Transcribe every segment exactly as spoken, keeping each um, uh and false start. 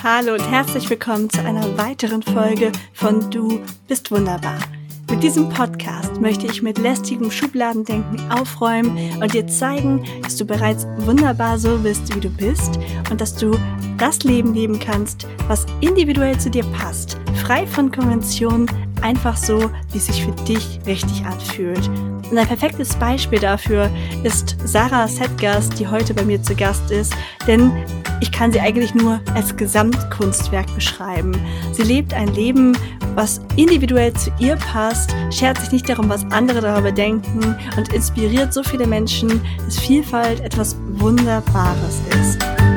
Hallo und herzlich willkommen zu einer weiteren Folge von Du bist wunderbar. Mit diesem Podcast möchte ich mit lästigem Schubladendenken aufräumen und dir zeigen, dass du bereits wunderbar so bist, wie du bist und dass du das Leben leben kannst, was individuell zu dir passt, frei von Konventionen, einfach so, wie es sich für dich richtig anfühlt. Und ein perfektes Beispiel dafür ist Sarah Setgast, die heute bei mir zu Gast ist, denn ich kann sie eigentlich nur als Gesamtkunstwerk beschreiben. Sie lebt ein Leben, was individuell zu ihr passt, schert sich nicht darum, was andere darüber denken und inspiriert so viele Menschen, dass Vielfalt etwas Wunderbares ist.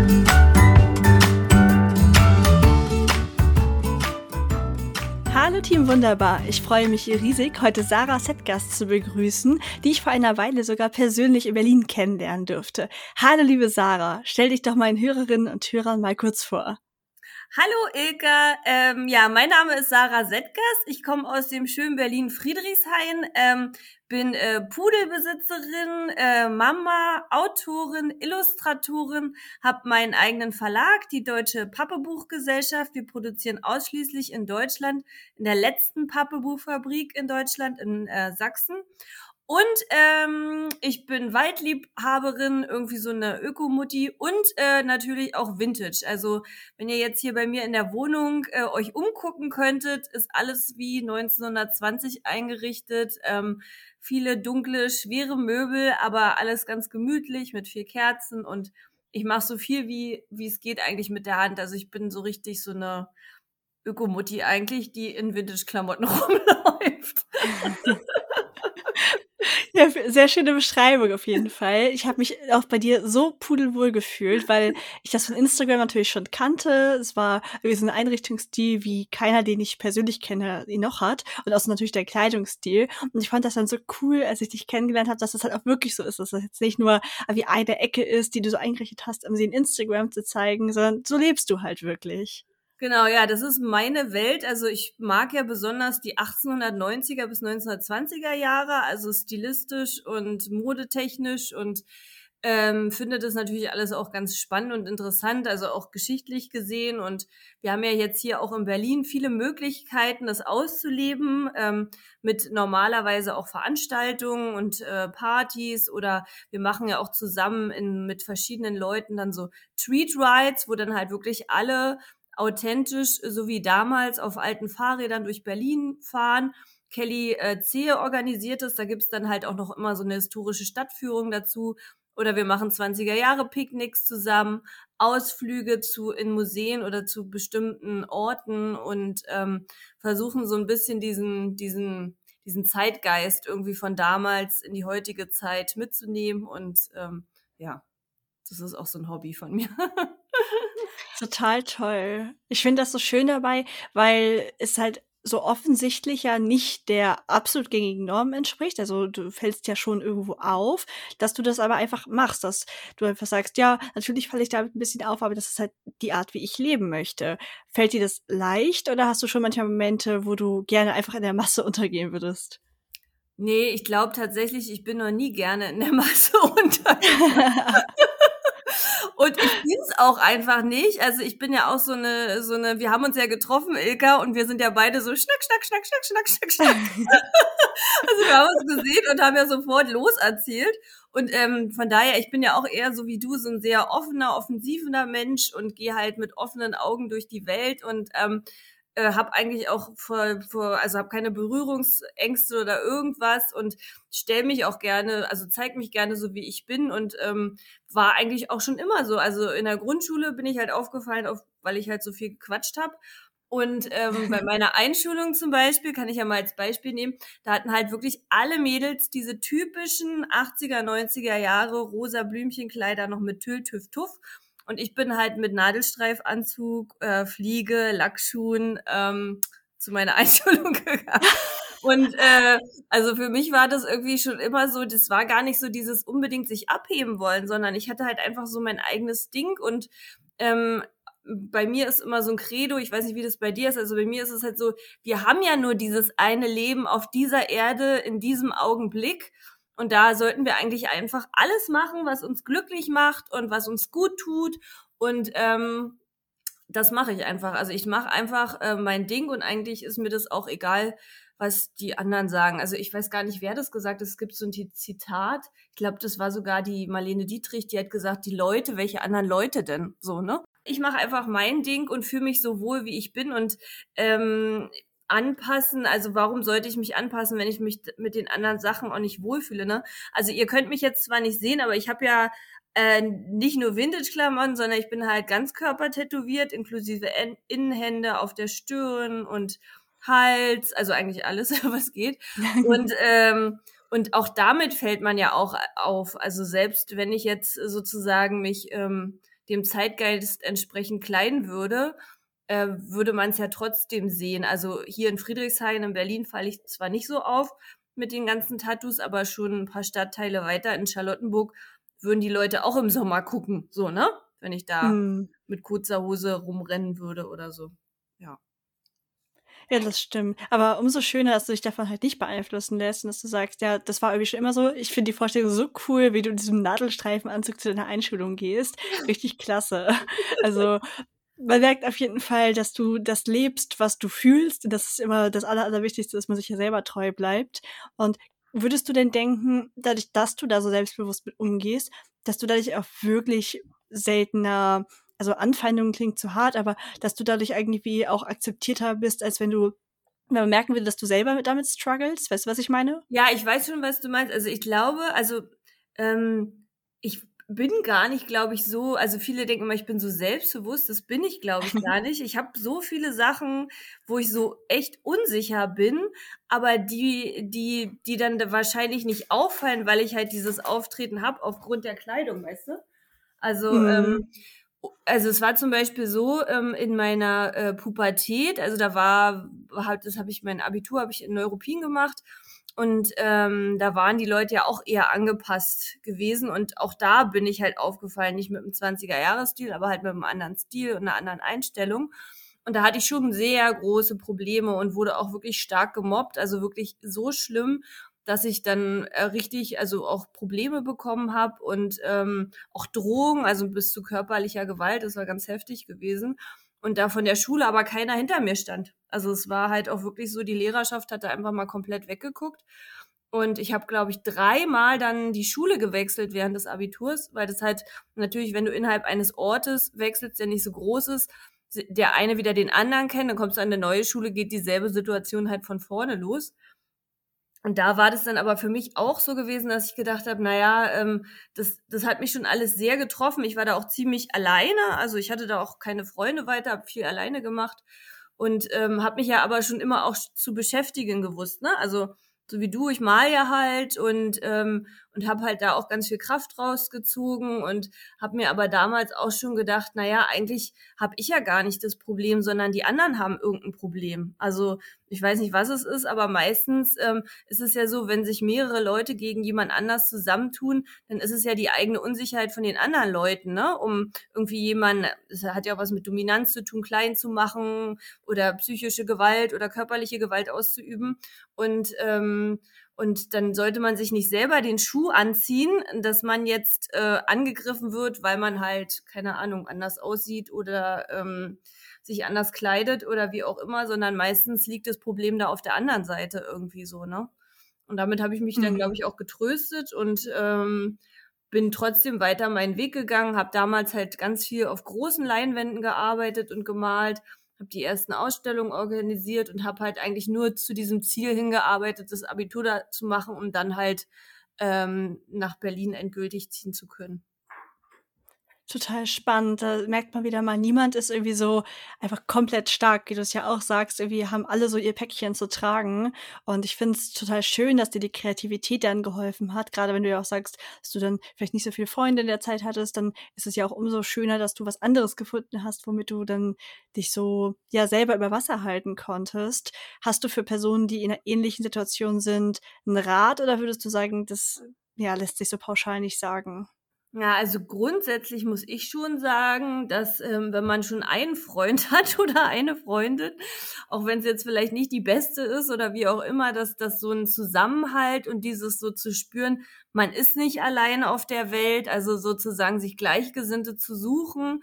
Hallo Team Wunderbar, ich freue mich riesig, heute Sarah Setgast zu begrüßen, die ich vor einer Weile sogar persönlich in Berlin kennenlernen durfte. Hallo liebe Sarah, stell dich doch meinen Hörerinnen und Hörern mal kurz vor. Hallo Ilka, ähm, ja, mein Name ist Sarah Setgast, ich komme aus dem schönen Berlin Friedrichshain, ähm, bin äh, Pudelbesitzerin, äh, Mama, Autorin, Illustratorin, habe meinen eigenen Verlag, die Deutsche Pappebuchgesellschaft. Wir produzieren ausschließlich in Deutschland, in der letzten Pappebuchfabrik in Deutschland, in äh, Sachsen. Und ähm, ich bin Waldliebhaberin, irgendwie so eine Ökomutti und äh, natürlich auch Vintage. Also wenn ihr jetzt hier bei mir in der Wohnung äh, euch umgucken könntet, ist alles wie neunzehnhundertzwanzig eingerichtet. Ähm, viele dunkle, schwere Möbel, aber alles ganz gemütlich mit vier Kerzen. Und ich mache so viel, wie wie es geht eigentlich mit der Hand. Also ich bin so richtig so eine Ökomutti eigentlich, die in Vintage-Klamotten rumläuft. Ja, sehr schöne Beschreibung auf jeden Fall. Ich habe mich auch bei dir so pudelwohl gefühlt, weil ich das von Instagram natürlich schon kannte. Es war irgendwie so ein Einrichtungsstil, wie keiner, den ich persönlich kenne, ihn noch hat. Und auch so natürlich der Kleidungsstil. Und ich fand das dann so cool, als ich dich kennengelernt habe, dass das halt auch wirklich so ist, dass das jetzt nicht nur wie eine Ecke ist, die du so eingerichtet hast, um sie in Instagram zu zeigen, sondern so lebst du halt wirklich. Genau, ja, das ist meine Welt. Also ich mag ja besonders die achtzehnhundertneunziger bis neunzehnhundertzwanziger Jahre, also stilistisch und modetechnisch und ähm, finde das natürlich alles auch ganz spannend und interessant, also auch geschichtlich gesehen. Und wir haben ja jetzt hier auch in Berlin viele Möglichkeiten, das auszuleben, ähm, mit normalerweise auch Veranstaltungen und äh, Partys, oder wir machen ja auch zusammen in, mit verschiedenen Leuten dann so Street Rides, wo dann halt wirklich alle authentisch, so wie damals, auf alten Fahrrädern durch Berlin fahren. Kelly äh, Zehe organisiert es, da gibt's dann halt auch noch immer so eine historische Stadtführung dazu. Oder wir machen zwanziger-Jahre-Picknicks zusammen, Ausflüge zu in Museen oder zu bestimmten Orten und ähm, versuchen so ein bisschen diesen diesen diesen Zeitgeist irgendwie von damals in die heutige Zeit mitzunehmen. Und ähm, ja, das ist auch so ein Hobby von mir. Total toll. Ich finde das so schön dabei, weil es halt so offensichtlich ja nicht der absolut gängigen Norm entspricht. Also du fällst ja schon irgendwo auf, dass du das aber einfach machst, dass du einfach sagst, ja, natürlich falle ich damit ein bisschen auf, aber das ist halt die Art, wie ich leben möchte. Fällt dir das leicht oder hast du schon manchmal Momente, wo du gerne einfach in der Masse untergehen würdest? Nee, ich glaube tatsächlich, ich bin noch nie gerne in der Masse untergegangen. Und ich bin's auch einfach nicht. Also ich bin ja auch so eine, so eine, wir haben uns ja getroffen, Ilka, und wir sind ja beide so schnack, schnack, schnack, schnack, schnack, schnack, schnack. Also wir haben uns gesehen und haben ja sofort loserzählt. Und ähm, von daher, ich bin ja auch eher so wie du, so ein sehr offener, offensiver Mensch und gehe halt mit offenen Augen durch die Welt und ähm, äh, habe eigentlich auch vor, vor also habe keine Berührungsängste oder irgendwas und stell mich auch gerne, also zeig mich gerne so wie ich bin und ähm, war eigentlich auch schon immer so. Also in der Grundschule bin ich halt aufgefallen, auf, weil ich halt so viel gequatscht habe. Und ähm, bei meiner Einschulung zum Beispiel, kann ich ja mal als Beispiel nehmen, da hatten halt wirklich alle Mädels diese typischen achtziger, neunziger Jahre rosa Blümchenkleider noch mit Tüll, Tüff, Tuff. Und ich bin halt mit Nadelstreifanzug, äh, Fliege, Lackschuhen ähm, zu meiner Einschulung gegangen. Und äh, also für mich war das irgendwie schon immer so, das war gar nicht so dieses unbedingt sich abheben wollen, sondern ich hatte halt einfach so mein eigenes Ding. Und ähm, bei mir ist immer so ein Credo, ich weiß nicht, wie das bei dir ist, also bei mir ist es halt so, wir haben ja nur dieses eine Leben auf dieser Erde in diesem Augenblick. Und da sollten wir eigentlich einfach alles machen, was uns glücklich macht und was uns gut tut. Und ähm, das mache ich einfach. Also ich mache einfach äh, mein Ding und eigentlich ist mir das auch egal, was die anderen sagen. Also ich weiß gar nicht, wer das gesagt hat. Es gibt so ein Zitat. Ich glaube, das war sogar die Marlene Dietrich, die hat gesagt, die Leute, welche anderen Leute denn? So, ne? Ich mache einfach mein Ding und fühle mich so wohl, wie ich bin und ähm, anpassen. Also warum sollte ich mich anpassen, wenn ich mich mit den anderen Sachen auch nicht wohlfühle, ne? Also ihr könnt mich jetzt zwar nicht sehen, aber ich habe ja äh, nicht nur Vintage-Klamotten, sondern ich bin halt ganzkörper tätowiert, inklusive Innenhände auf der Stirn und Hals, also eigentlich alles, was geht. Und ähm, und auch damit fällt man ja auch auf. Also selbst wenn ich jetzt sozusagen mich ähm, dem Zeitgeist entsprechend kleiden würde, äh, würde man es ja trotzdem sehen. Also hier in Friedrichshain in Berlin falle ich zwar nicht so auf mit den ganzen Tattoos, aber schon ein paar Stadtteile weiter in Charlottenburg würden die Leute auch im Sommer gucken, so, ne? Wenn ich da hm. mit kurzer Hose rumrennen würde oder so. Ja. Ja, das stimmt. Aber umso schöner, dass du dich davon halt nicht beeinflussen lässt und dass du sagst, ja, das war irgendwie schon immer so. Ich finde die Vorstellung so cool, wie du in diesem Nadelstreifenanzug zu deiner Einschulung gehst. Richtig klasse. Also man merkt auf jeden Fall, dass du das lebst, was du fühlst. Und das ist immer das Aller, Allerwichtigste, dass man sich ja selber treu bleibt. Und würdest du denn denken, dadurch, dass du da so selbstbewusst mit umgehst, dass du dadurch auch wirklich seltener, also Anfeindungen klingt zu hart, aber dass du dadurch irgendwie auch akzeptierter bist, als wenn du, wenn man merken will, dass du selber damit struggles? Weißt du, was ich meine? Ja, ich weiß schon, was du meinst. Also ich glaube, also ähm, ich bin gar nicht, glaube ich, so, also viele denken immer, ich bin so selbstbewusst, das bin ich, glaube ich, gar nicht. Ich habe so viele Sachen, wo ich so echt unsicher bin, aber die, die, die dann wahrscheinlich nicht auffallen, weil ich halt dieses Auftreten habe aufgrund der Kleidung, weißt du? Also, mhm. ähm, also es war zum Beispiel so ähm, in meiner äh, Pubertät, also da war, halt, das habe ich, mein Abitur habe ich in Neuruppin gemacht. Und ähm, da waren die Leute ja auch eher angepasst gewesen. Und auch da bin ich halt aufgefallen, nicht mit einem zwanziger-Jahres-Stil, aber halt mit einem anderen Stil und einer anderen Einstellung. Und da hatte ich schon sehr große Probleme und wurde auch wirklich stark gemobbt. Also wirklich so schlimm, dass ich dann äh, richtig, also auch Probleme bekommen habe und ähm, auch Drohungen, also bis zu körperlicher Gewalt. Das war ganz heftig gewesen. Und da von der Schule aber keiner hinter mir stand. Also es war halt auch wirklich so, die Lehrerschaft hat da einfach mal komplett weggeguckt. Und ich habe, glaube ich, dreimal dann die Schule gewechselt während des Abiturs, weil das halt natürlich, wenn du innerhalb eines Ortes wechselst, der nicht so groß ist, der eine wieder den anderen kennt, dann kommst du an eine neue Schule, geht dieselbe Situation halt von vorne los. Und da war das dann aber für mich auch so gewesen, dass ich gedacht habe, naja, ähm, das, das hat mich schon alles sehr getroffen. Ich war da auch ziemlich alleine, also ich hatte da auch keine Freunde weiter, habe viel alleine gemacht und ähm, habe mich ja aber schon immer auch zu beschäftigen gewusst, ne? Also so wie du, ich mal ja halt und ähm, und habe halt da auch ganz viel Kraft rausgezogen und habe mir aber damals auch schon gedacht, naja, eigentlich habe ich ja gar nicht das Problem, sondern die anderen haben irgendein Problem. Also ich weiß nicht, was es ist, aber meistens ähm, ist es ja so, wenn sich mehrere Leute gegen jemand anders zusammentun, dann ist es ja die eigene Unsicherheit von den anderen Leuten, ne? Um irgendwie jemanden, das hat ja auch was mit Dominanz zu tun, klein zu machen oder psychische Gewalt oder körperliche Gewalt auszuüben. Und ähm, und dann sollte man sich nicht selber den Schuh anziehen, dass man jetzt äh, angegriffen wird, weil man halt, keine Ahnung, anders aussieht oder ähm, sich anders kleidet oder wie auch immer, sondern meistens liegt das Problem da auf der anderen Seite irgendwie so, ne? Und damit habe ich mich dann, glaube ich, auch getröstet und ähm, bin trotzdem weiter meinen Weg gegangen, habe damals halt ganz viel auf großen Leinwänden gearbeitet und gemalt, habe die ersten Ausstellungen organisiert und habe halt eigentlich nur zu diesem Ziel hingearbeitet, das Abitur da zu machen, um dann halt ähm, nach Berlin endgültig ziehen zu können. Total spannend. Da merkt man wieder mal, niemand ist irgendwie so einfach komplett stark, wie du es ja auch sagst. Irgendwie haben alle so ihr Päckchen zu tragen. Und ich finde es total schön, dass dir die Kreativität dann geholfen hat. Gerade wenn du ja auch sagst, dass du dann vielleicht nicht so viele Freunde in der Zeit hattest, dann ist es ja auch umso schöner, dass du was anderes gefunden hast, womit du dann dich so ja selber über Wasser halten konntest. Hast du für Personen, die in einer ähnlichen Situation sind, einen Rat oder würdest du sagen, das ja lässt sich so pauschal nicht sagen? Ja, also grundsätzlich muss ich schon sagen, dass ähm, wenn man schon einen Freund hat oder eine Freundin, auch wenn es jetzt vielleicht nicht die beste ist oder wie auch immer, dass das so ein Zusammenhalt und dieses so zu spüren, man ist nicht alleine auf der Welt, also sozusagen sich Gleichgesinnte zu suchen,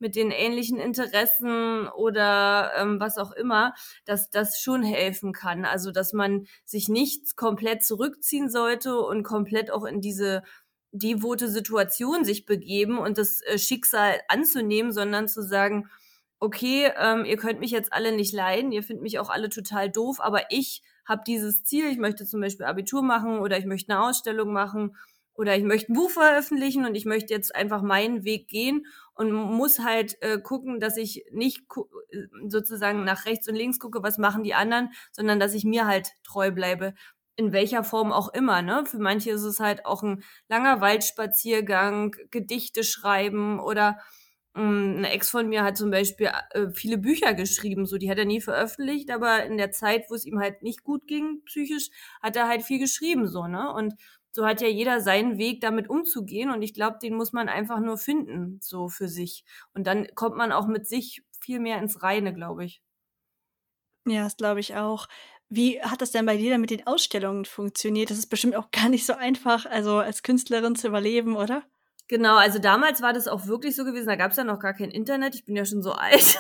mit den ähnlichen Interessen oder ähm, was auch immer, dass das schon helfen kann. Also, dass man sich nicht komplett zurückziehen sollte und komplett auch in diese devote Situation sich begeben und das äh, Schicksal anzunehmen, sondern zu sagen, okay, ähm, ihr könnt mich jetzt alle nicht leiden, ihr findet mich auch alle total doof, aber ich habe dieses Ziel, ich möchte zum Beispiel Abitur machen oder ich möchte eine Ausstellung machen oder ich möchte ein Buch veröffentlichen und ich möchte jetzt einfach meinen Weg gehen und muss halt äh, gucken, dass ich nicht gu- äh, sozusagen nach rechts und links gucke, was machen die anderen, sondern dass ich mir halt treu bleibe, in welcher Form auch immer, ne? Für manche ist es halt auch ein langer Waldspaziergang, Gedichte schreiben oder mh, eine Ex von mir hat zum Beispiel äh, viele Bücher geschrieben, so die hat er nie veröffentlicht, aber in der Zeit, wo es ihm halt nicht gut ging, psychisch, hat er halt viel geschrieben, so, ne? Und so hat ja jeder seinen Weg, damit umzugehen und ich glaube, den muss man einfach nur finden, so für sich. Und dann kommt man auch mit sich viel mehr ins Reine, glaube ich. Ja, das glaube ich auch. Wie hat das denn bei dir dann mit den Ausstellungen funktioniert? Das ist bestimmt auch gar nicht so einfach, also als Künstlerin zu überleben, oder? Genau, also damals war das auch wirklich so gewesen, da gab's ja noch gar kein Internet, ich bin ja schon so alt.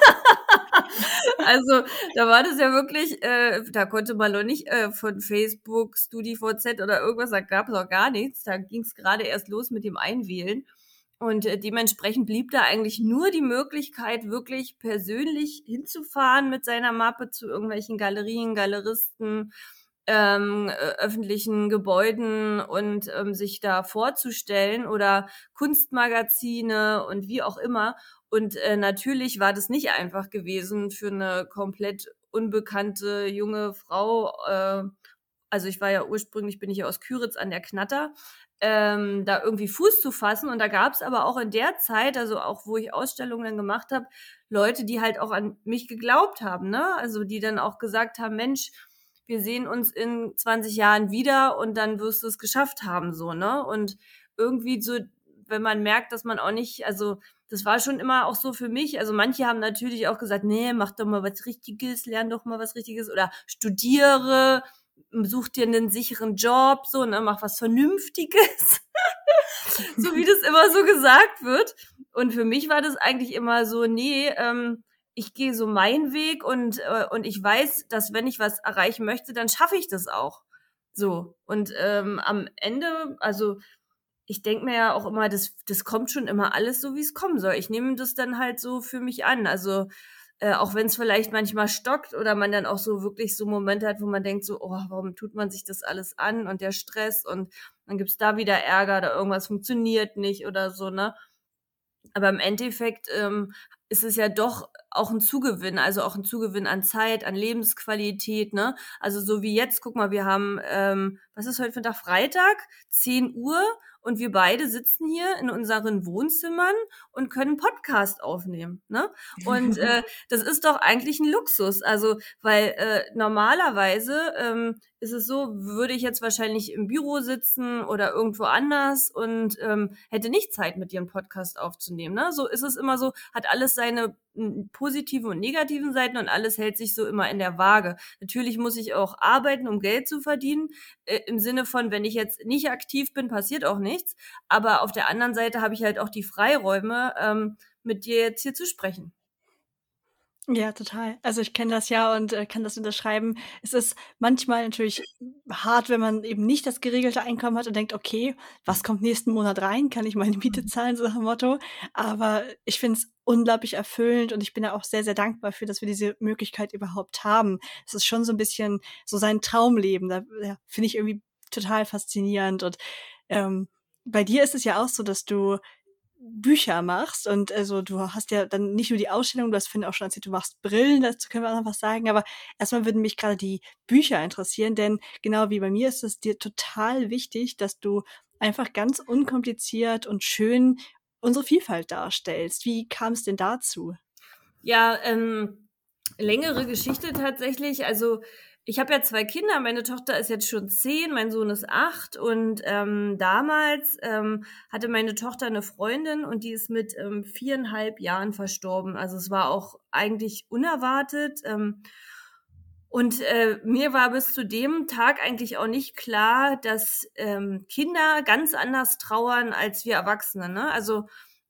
Also, da war das ja wirklich, äh, da konnte man noch nicht äh, von Facebook, StudiVZ oder irgendwas, da gab es auch gar nichts. Da ging es gerade erst los mit dem Einwählen. Und äh, dementsprechend blieb da eigentlich nur die Möglichkeit, wirklich persönlich hinzufahren mit seiner Mappe zu irgendwelchen Galerien, Galeristen, ähm, äh, öffentlichen Gebäuden und ähm, sich da vorzustellen oder Kunstmagazine und wie auch immer. Und äh, natürlich war das nicht einfach gewesen für eine komplett unbekannte junge Frau. Äh, also ich war ja ursprünglich, bin ich ja aus Küritz an der Knatter, ähm, da irgendwie Fuß zu fassen. Und da gab es aber auch in der Zeit, also auch wo ich Ausstellungen dann gemacht habe, Leute, die halt auch an mich geglaubt haben, ne? Also die dann auch gesagt haben, Mensch, wir sehen uns in zwanzig Jahren wieder und dann wirst du es geschafft haben, so, ne? Und irgendwie so, wenn man merkt, dass man auch nicht, also das war schon immer auch so für mich. Also manche haben natürlich auch gesagt, nee, mach doch mal was Richtiges, lern doch mal was Richtiges oder studiere, such dir einen sicheren Job, so, ne, mach was Vernünftiges. So wie das immer so gesagt wird. Und für mich war das eigentlich immer so, nee, ähm, ich gehe so meinen Weg und, äh, und ich weiß, dass wenn ich was erreichen möchte, dann schaffe ich das auch. So. Und ähm, am Ende, also ich denke mir ja auch immer, das, das kommt schon immer alles so, wie es kommen soll. Ich nehme das dann halt so für mich an. Also äh, auch wenn es vielleicht manchmal stockt oder man dann auch so wirklich so Momente hat, wo man denkt so, oh, warum tut man sich das alles an und der Stress und dann gibt's da wieder Ärger oder irgendwas funktioniert nicht oder so, ne? Aber im Endeffekt ähm, ist es ja doch auch ein Zugewinn, also auch ein Zugewinn an Zeit, an Lebensqualität, ne? Also so wie jetzt, guck mal, wir haben, ähm, was ist heute für ein Tag? Freitag, zehn Uhr und wir beide sitzen hier in unseren Wohnzimmern und können Podcast aufnehmen, ne? Und äh, das ist doch eigentlich ein Luxus, also weil äh, normalerweise ähm, ist es so, würde ich jetzt wahrscheinlich im Büro sitzen oder irgendwo anders und ähm, hätte nicht Zeit, mit dir einen Podcast aufzunehmen. Ne? So ist es immer so, hat alles seine m, positiven und negativen Seiten und alles hält sich so immer in der Waage. Natürlich muss ich auch arbeiten, um Geld zu verdienen. Äh, Im Sinne von, wenn ich jetzt nicht aktiv bin, passiert auch nichts. Aber auf der anderen Seite habe ich halt auch die Freiräume, ähm, mit dir jetzt hier zu sprechen. Ja, total. Also, ich kenne das ja und, äh, kann das unterschreiben. Es ist manchmal natürlich hart, wenn man eben nicht das geregelte Einkommen hat und denkt: „Okay, was kommt nächsten Monat rein? Kann ich meine Miete zahlen?“ So nach dem Motto. Aber ich finde es unglaublich erfüllend und ich bin da auch sehr, sehr dankbar für, dass wir diese Möglichkeit überhaupt haben. Es ist schon so ein bisschen so sein Traumleben. Da, ja, finde ich irgendwie total faszinierend und, ähm, bei dir ist es ja auch so, dass du Bücher machst und also, du hast ja dann nicht nur die Ausstellung, du hast vorhin auch schon erzählt, du machst Brillen, dazu können wir auch noch was sagen, aber erstmal würden mich gerade die Bücher interessieren, denn genau wie bei mir ist es dir total wichtig, dass du einfach ganz unkompliziert und schön unsere Vielfalt darstellst. Wie kam es denn dazu? Ja, ähm, längere Geschichte tatsächlich. Also ich habe ja zwei Kinder. Meine Tochter ist jetzt schon zehn, mein Sohn ist acht. Und ähm, damals ähm, hatte meine Tochter eine Freundin und die ist mit ähm, viereinhalb Jahren verstorben. Also es war auch eigentlich unerwartet. Ähm, und äh, mir war bis zu dem Tag eigentlich auch nicht klar, dass ähm, Kinder ganz anders trauern als wir Erwachsene. Ne? Also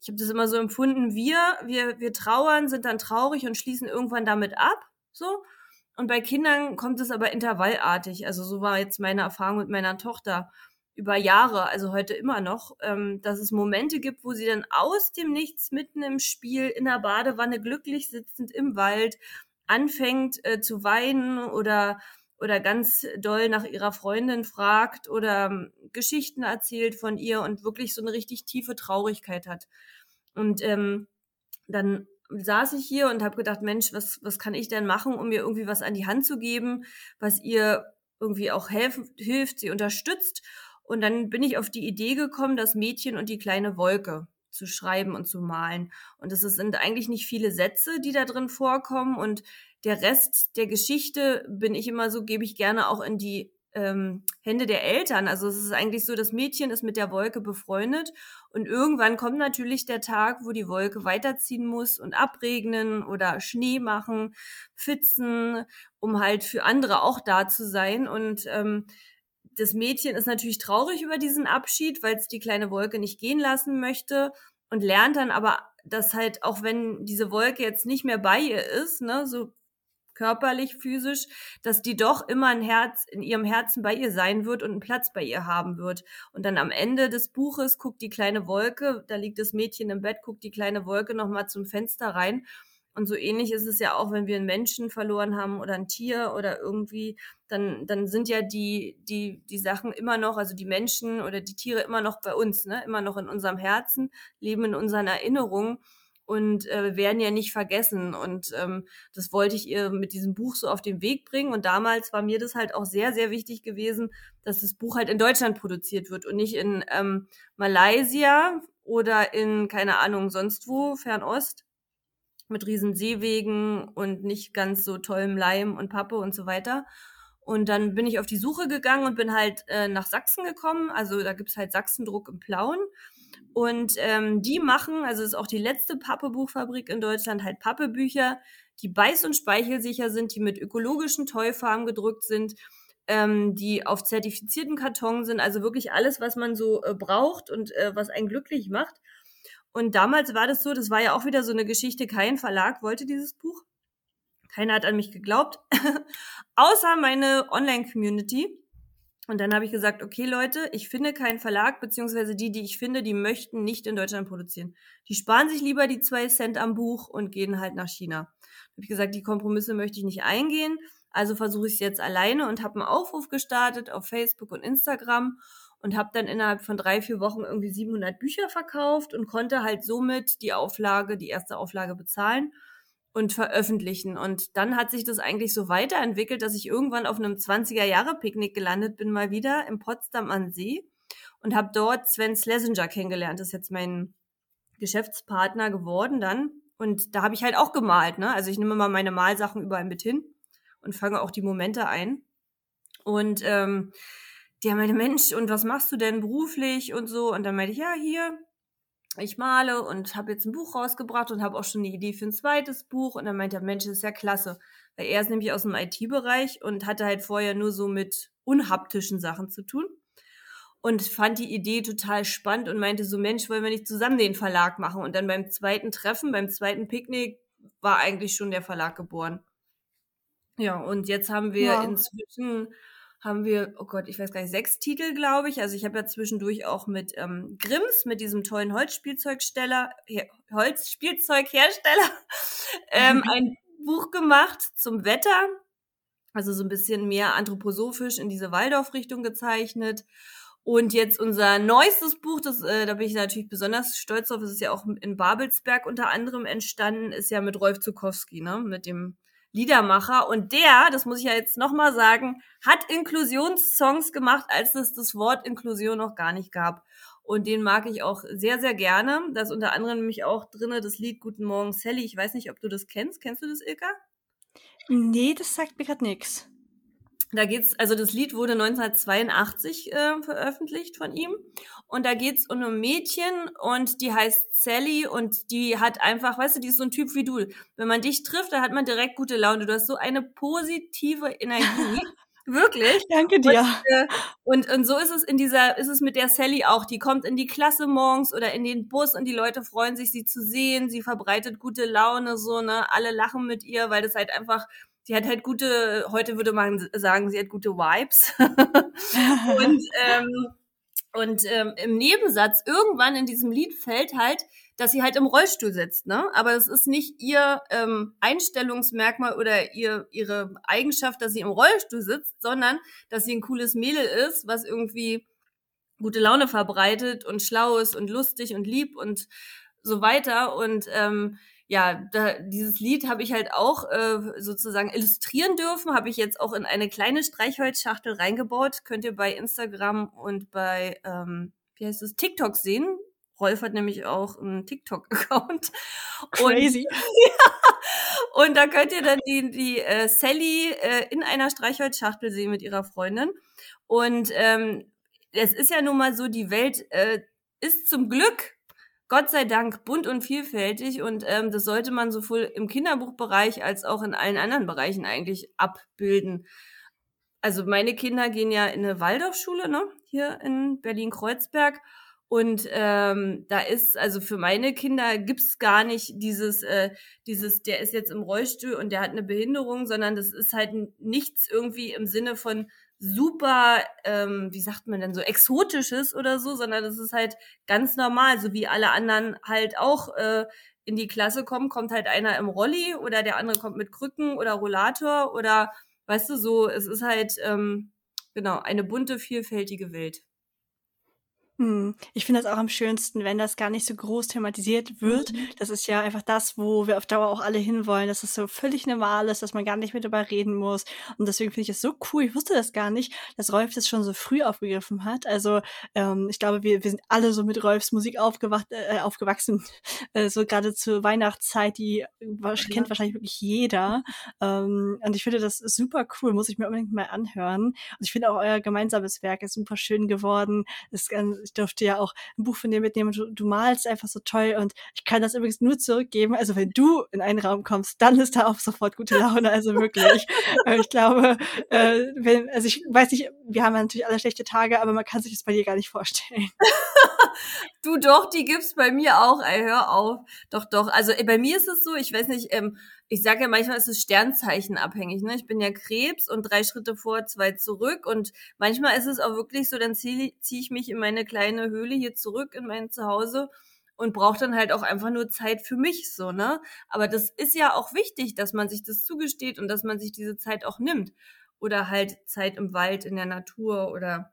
ich habe das immer so empfunden, wir, wir, wir trauern, sind dann traurig und schließen irgendwann damit ab, so. Und bei Kindern kommt es aber intervallartig. Also so war jetzt meine Erfahrung mit meiner Tochter über Jahre, also heute immer noch, ähm, dass es Momente gibt, wo sie dann aus dem Nichts mitten im Spiel in der Badewanne glücklich sitzend im Wald anfängt äh, zu weinen oder oder ganz doll nach ihrer Freundin fragt oder ähm, Geschichten erzählt von ihr und wirklich so eine richtig tiefe Traurigkeit hat. Und ähm, dann saß ich hier und habe gedacht, Mensch, was was kann ich denn machen, um ihr irgendwie was an die Hand zu geben, was ihr irgendwie auch helfen, hilft, sie unterstützt. Und dann bin ich auf die Idee gekommen, das Mädchen und die kleine Wolke zu schreiben und zu malen. Und es sind eigentlich nicht viele Sätze, die da drin vorkommen. Und der Rest der Geschichte, bin ich immer so, gebe ich gerne auch in die ähm, Hände der Eltern. Also es ist eigentlich so, das Mädchen ist mit der Wolke befreundet. Und irgendwann kommt natürlich der Tag, wo die Wolke weiterziehen muss und abregnen oder Schnee machen, pfützen, um halt für andere auch da zu sein. Und ähm, das Mädchen ist natürlich traurig über diesen Abschied, weil es die kleine Wolke nicht gehen lassen möchte und lernt dann aber, dass halt, auch wenn diese Wolke jetzt nicht mehr bei ihr ist, ne, so körperlich, physisch, dass die doch immer ein Herz in ihrem Herzen bei ihr sein wird und einen Platz bei ihr haben wird. Und dann am Ende des Buches guckt die kleine Wolke, da liegt das Mädchen im Bett, guckt die kleine Wolke nochmal zum Fenster rein. Und so ähnlich ist es ja auch, wenn wir einen Menschen verloren haben oder ein Tier oder irgendwie, dann, dann sind ja die, die, die Sachen immer noch, also die Menschen oder die Tiere immer noch bei uns, ne, immer noch in unserem Herzen, leben in unseren Erinnerungen und äh, werden ja nicht vergessen. Und ähm, das wollte ich ihr mit diesem Buch so auf den Weg bringen. Und damals war mir das halt auch sehr, sehr wichtig gewesen, dass das Buch halt in Deutschland produziert wird und nicht in ähm, Malaysia oder in, keine Ahnung, sonst wo, Fernost, mit riesen Seewegen und nicht ganz so tollem Leim und Pappe und so weiter. Und dann bin ich auf die Suche gegangen und bin halt äh, nach Sachsen gekommen. Also da gibt's halt Sachsendruck im Plauen. Und ähm, die machen, also das ist auch die letzte Pappe-Buchfabrik in Deutschland, halt Pappebücher, die beiß- und speichelsicher sind, die mit ökologischen Teufarben gedruckt sind, ähm, die auf zertifizierten Karton sind. Also wirklich alles, was man so äh, braucht und äh, was einen glücklich macht. Und damals war das so, das war ja auch wieder so eine Geschichte, kein Verlag wollte dieses Buch. Keiner hat an mich geglaubt, außer meine Online-Community. Und dann habe ich gesagt, okay Leute, ich finde keinen Verlag, beziehungsweise die, die ich finde, die möchten nicht in Deutschland produzieren. Die sparen sich lieber die zwei Cent am Buch und gehen halt nach China. Da habe ich gesagt, die Kompromisse möchte ich nicht eingehen, also versuche ich es jetzt alleine und habe einen Aufruf gestartet auf Facebook und Instagram und habe dann innerhalb von drei, vier Wochen irgendwie siebenhundert Bücher verkauft und konnte halt somit die Auflage, die erste Auflage bezahlen und veröffentlichen. Und dann hat sich das eigentlich so weiterentwickelt, dass ich irgendwann auf einem zwanziger-Jahre-Picknick gelandet bin, mal wieder in Potsdam am See und habe dort Sven Schlesinger kennengelernt. Das ist jetzt mein Geschäftspartner geworden dann. Und da habe ich halt auch gemalt, ne? Also ich nehme mal meine Malsachen überall mit hin und fange auch die Momente ein. Und ähm, der meinte, Mensch, und was machst du denn beruflich und so? Und dann meinte ich, ja, hier, ich male und habe jetzt ein Buch rausgebracht und habe auch schon eine Idee für ein zweites Buch. Und dann meinte er, Mensch, das ist ja klasse. Weil er ist nämlich aus dem I T-Bereich und hatte halt vorher nur so mit unhaptischen Sachen zu tun. Und fand die Idee total spannend und meinte so, Mensch, wollen wir nicht zusammen den Verlag machen? Und dann beim zweiten Treffen, beim zweiten Picknick, war eigentlich schon der Verlag geboren. Ja, und jetzt haben wir Wow. inzwischen, haben wir, oh Gott, ich weiß gar nicht, sechs Titel, glaube ich. Also ich habe ja zwischendurch auch mit ähm, Grimms, mit diesem tollen Holzspielzeugsteller, Her- Holzspielzeughersteller, ähm, ein Buch gemacht zum Wetter. Also so ein bisschen mehr anthroposophisch in diese Waldorf-Richtung gezeichnet. Und jetzt unser neuestes Buch, das, äh, da bin ich natürlich besonders stolz drauf, das ist ja auch in Babelsberg unter anderem entstanden, ist ja mit Rolf Zukowski, ne, mit dem Liedermacher. Und der, das muss ich ja jetzt nochmal sagen, hat Inklusionssongs gemacht, als es das Wort Inklusion noch gar nicht gab. Und den mag ich auch sehr, sehr gerne. Da ist unter anderem nämlich auch drinne das Lied Guten Morgen Sally. Ich weiß nicht, ob du das kennst. Kennst du das, Ilka? Nee, das sagt mir gerade nix. Da geht's, also das Lied wurde neunzehnhundertzweiundachtzig äh, veröffentlicht von ihm. Und da geht's um ein Mädchen und die heißt Sally und die hat einfach, weißt du, die ist so ein Typ wie du. Wenn man dich trifft, da hat man direkt gute Laune. Du hast so eine positive Energie. Wirklich? Danke Und, dir. äh, und und so ist es in dieser ist es mit der Sally auch. Die kommt in die Klasse morgens oder in den Bus und die Leute freuen sich, sie zu sehen. Sie verbreitet gute Laune so, ne? Alle lachen mit ihr, weil das halt einfach sie hat halt gute heute würde man sagen, sie hat gute Vibes. Und, ähm und, ähm, im Nebensatz irgendwann in diesem Lied fällt halt, dass sie halt im Rollstuhl sitzt, ne? Aber es ist nicht ihr, ähm, Einstellungsmerkmal oder ihr ihre Eigenschaft, dass sie im Rollstuhl sitzt, sondern dass sie 'n cooles Mädel ist, was irgendwie gute Laune verbreitet und schlau ist und lustig und lieb und so weiter. Und, ähm, ja, da dieses Lied habe ich halt auch, äh, sozusagen illustrieren dürfen, habe ich jetzt auch in eine kleine Streichholzschachtel reingebaut. Könnt ihr bei Instagram und bei, ähm, wie heißt es, TikTok sehen. Rolf hat nämlich auch 'n TikTok-Account. Und Crazy. ja, und da könnt ihr dann die die, äh, Sally, äh, in einer Streichholzschachtel sehen mit ihrer Freundin. Und, ähm, es ist ja nun mal so, die Welt, äh, ist zum Glück, Gott sei Dank, bunt und vielfältig und, ähm, das sollte man sowohl im Kinderbuchbereich als auch in allen anderen Bereichen eigentlich abbilden. Also, meine Kinder gehen ja in 'ne Waldorfschule, ne, hier in Berlin-Kreuzberg. Und, ähm, da ist also, für meine Kinder gibt's gar nicht dieses äh, dieses: „Der ist jetzt im Rollstuhl und der hat 'ne Behinderung“, sondern das ist halt n nichts irgendwie im Sinne von super, ähm, wie sagt man denn, so Exotisches oder so, sondern das ist halt ganz normal, so wie alle anderen halt auch, äh, in die Klasse kommen, kommt halt einer im Rolli oder der andere kommt mit Krücken oder Rollator oder weißt du, so es ist halt, ähm, genau, eine bunte, vielfältige Welt. Mhm. Ich finde das auch am schönsten, wenn das gar nicht so groß thematisiert wird. Mhm. Das ist ja einfach das, wo wir auf Dauer auch alle hinwollen, dass es so völlig normal ist, dass man gar nicht mehr drüber reden muss. Und deswegen finde ich es so cool, ich wusste das gar nicht, dass Rolf das schon so früh aufgegriffen hat. Also, ähm, ich glaube, wir wir sind alle so mit Rolfs Musik aufgewacht äh, aufgewachsen, äh, so grade zur Weihnachtszeit, die wahrsch kennt wahrscheinlich wirklich jeder. Ähm, und ich finde das super cool, muss ich mir unbedingt mal anhören. Und ich finde auch euer gemeinsames Werk ist super schön geworden. Es gan ich durfte ja auch 'n Buch von dir mitnehmen und du du malst einfach so toll und ich kann das übrigens nur zurückgeben. Also, wenn du in einen Raum kommst, dann ist da auch sofort gute Laune, also wirklich. Äh, ich glaube, äh, wenn also, ich weiß nicht, wir haben ja natürlich alle schlechte Tage, aber man kann sich das bei dir gar nicht vorstellen. Du, doch, die gibt's bei mir auch. Ey, hör auf. Doch, doch. Also, äh, bei mir ist es so, ich weiß nicht, ähm, ich sage ja manchmal, es ist sternzeichenabhängig, ne? Ich bin ja Krebs und drei Schritte vor, zwei zurück und manchmal ist es auch wirklich so, dann ziehe ziehe ich mich in meine kleine Höhle hier zurück in mein Zuhause und brauche dann halt auch einfach nur Zeit für mich so, ne? Aber das ist ja auch wichtig, dass man sich das zugesteht und dass man sich diese Zeit auch nimmt. Oder halt Zeit im Wald, in der Natur oder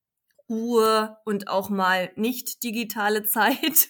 Ruhe und auch mal nicht digitale Zeit.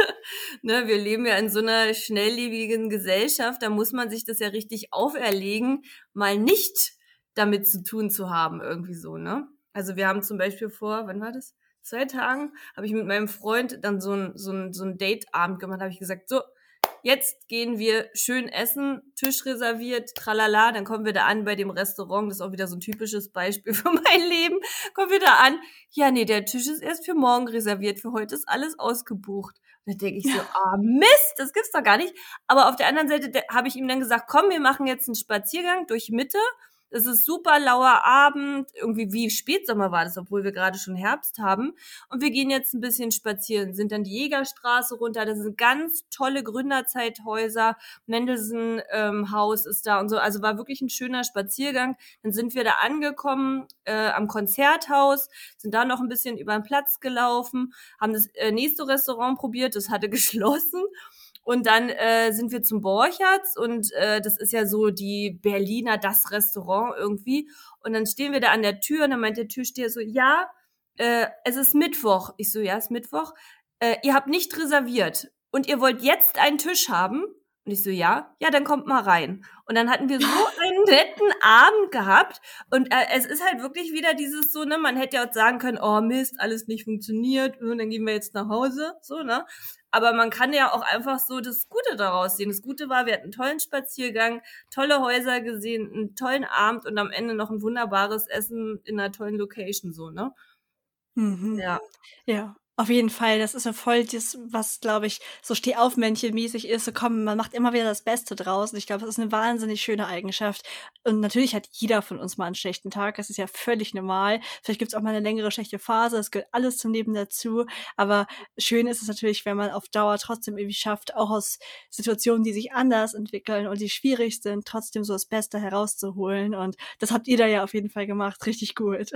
Ne, wir leben ja in so 'ner schnelllebigen Gesellschaft, da muss man sich das ja richtig auferlegen, mal nicht damit zu tun zu haben irgendwie so, ne? Also, wir haben zum Beispiel vor wann war das? zwei Tagen habe ich mit meinem Freund dann so 'n so 'n so 'n Date-Abend gemacht, habe ich gesagt: „So, jetzt gehen wir schön essen, Tisch reserviert, tralala.“ Dann kommen wir da an bei dem Restaurant, das ist auch wieder so 'n typisches Beispiel für mein Leben. Kommen wir da an: „Ja, ne, der Tisch ist erst für morgen reserviert, für heute ist alles ausgebucht.“ Und dann denke ich so: Ja. „Ah, Mist, das gibt's doch gar nicht.“ Aber auf der anderen Seite de habe ich ihm dann gesagt: „Komm, wir machen jetzt 'n Spaziergang durch Mitte. Es ist super lauer Abend.“ Irgendwie wie Spätsommer war das, obwohl wir grade schon Herbst haben. „Und wir gehen jetzt 'n bisschen spazieren.“ Sind dann die Jägerstraße runter, da sind ganz tolle Gründerzeithäuser, Mendelssohn ähm, Haus ist da und so. Also, war wirklich 'n schöner Spaziergang. Dann sind wir da angekommen, äh, am Konzerthaus, sind da noch 'n bisschen über 'n Platz gelaufen, haben das, äh, nächste Restaurant probiert, das hatte geschlossen. Und dann, äh, sind wir zum Borchertz und, äh, das ist ja so die Berliner das Restaurant irgendwie. Und dann stehen wir da an der Tür und dann meint der Türsteher so: „Ja, äh, es ist Mittwoch.“ Ich so: „Ja, ist Mittwoch. Äh, ihr habt nicht reserviert und ihr wollt jetzt einen Tisch haben?“ Und ich so: „Ja.“ „Ja, dann kommt mal rein.“ Und dann hatten wir so einen netten Abend gehabt und, äh, es ist halt wirklich wieder dieses so, ne, man hätte ja auch sagen können: „Oh Mist, alles nicht funktioniert, äh, dann gehen wir jetzt nach Hause“, so, ne? Aber man kann ja auch einfach so das Gute daraus sehen. Das Gute war, wir hatten 'n tollen Spaziergang, tolle Häuser gesehen, 'n tollen Abend und am Ende noch 'n wunderbares Essen in 'ner tollen Location so, ne? Mhm. Ja. Ja. Auf jeden Fall, das ist ja voll das, was, glaube ich, so Stehaufmännchen-mäßig ist, so komm, man macht immer wieder das Beste draus und ich glaube, das ist 'ne wahnsinnig schöne Eigenschaft und natürlich hat jeder von uns mal 'n schlechten Tag, das ist ja völlig normal. Vielleicht gibt's auch mal 'ne längere schlechte Phase, das gehört alles zum Leben dazu, aber schön ist es natürlich, wenn man auf Dauer trotzdem irgendwie schafft, auch aus Situationen, die sich anders entwickeln und die schwierig sind, trotzdem so das Beste herauszuholen und das habt ihr da ja auf jeden Fall gemacht, richtig gut.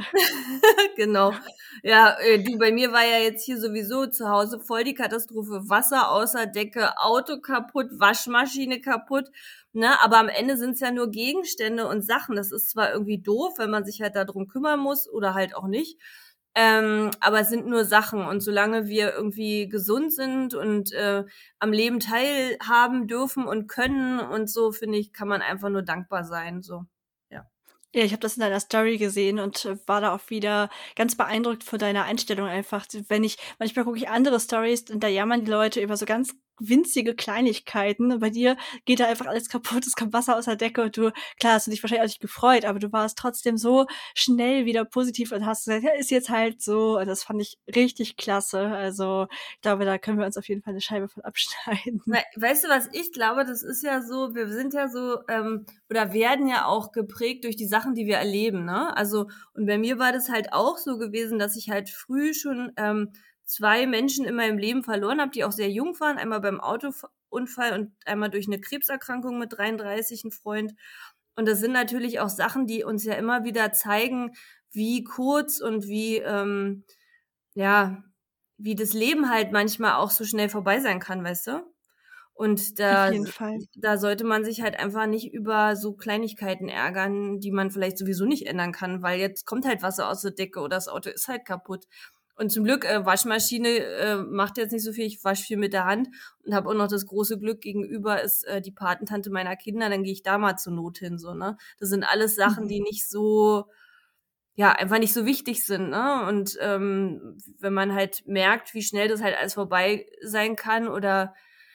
Genau. Ja, äh, du, bei mir war ja jetzt hier sowieso zu Hause voll die Katastrophe. Wasser außer Decke, Auto kaputt, Waschmaschine kaputt, ne? Aber am Ende sind's ja nur Gegenstände und Sachen. Das ist zwar irgendwie doof, wenn man sich halt da drum kümmern muss oder halt auch nicht, ähm, aber es sind nur Sachen und solange wir irgendwie gesund sind und äh, am Leben teilhaben dürfen und können und so, finde ich, kann man einfach nur dankbar sein, so, ja. Ja, ich habe das in deiner Story gesehen und, äh, war da auch wieder ganz beeindruckt von deiner Einstellung einfach. Wenn ich manchmal gucke ich andere Stories und da jammern die Leute über so ganz winzige Kleinigkeiten und bei dir geht da einfach alles kaputt, es kommt Wasser aus der Decke und du klar, hast du dich wahrscheinlich auch nicht gefreut, aber du warst trotzdem so schnell wieder positiv und hast gesagt: „Ja, ist jetzt halt so." Und das fand ich richtig klasse. Also, ich glaube, da können wir uns auf jeden Fall 'ne Scheibe von abschneiden. Wei weißt du, was ich glaube? Das ist ja so, wir sind ja so, ähm oder werden ja auch geprägt durch die Sachen, die wir erleben, ne? Also und bei mir war das halt auch so gewesen, dass ich halt früh schon, ähm, zwei Menschen in meinem Leben verloren habe, die auch sehr jung waren. Einmal beim Autof Unfall und einmal durch 'ne Krebserkrankung mit dreiunddreißig 'n Freund. Und das sind natürlich auch Sachen, die uns ja immer wieder zeigen, wie kurz und wie, ähm ja, wie das Leben halt manchmal auch so schnell vorbei sein kann, weißt du? Und Auf da jeden s Fall. da sollte man sich halt einfach nicht über so Kleinigkeiten ärgern, die man vielleicht sowieso nicht ändern kann, weil jetzt kommt halt Wasser aus der Decke oder das Auto ist halt kaputt. Und zum Glück, äh, Waschmaschine, äh, macht jetzt nicht so viel. Ich wasche viel mit der Hand und habe auch noch das große Glück, gegenüber ist, äh, die Patentante meiner Kinder, dann gehe ich da mal zur Not hin so, ne? Das sind alles Sachen, Mhm. die nicht so ja, einfach nicht so wichtig sind, ne? Und, ähm, wenn man halt merkt, wie schnell das halt alles vorbei sein kann oder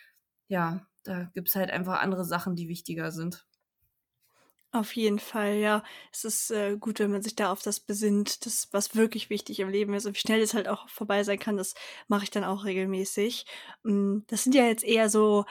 ja, da gibt's halt einfach andere Sachen, die wichtiger sind. Auf jeden Fall, ja. Es ist, äh, gut, wenn man sich da auf das besinnt, das was wirklich wichtig im Leben ist und wie schnell es halt auch vorbei sein kann, das mache ich dann auch regelmäßig. Hm, das sind ja jetzt eher so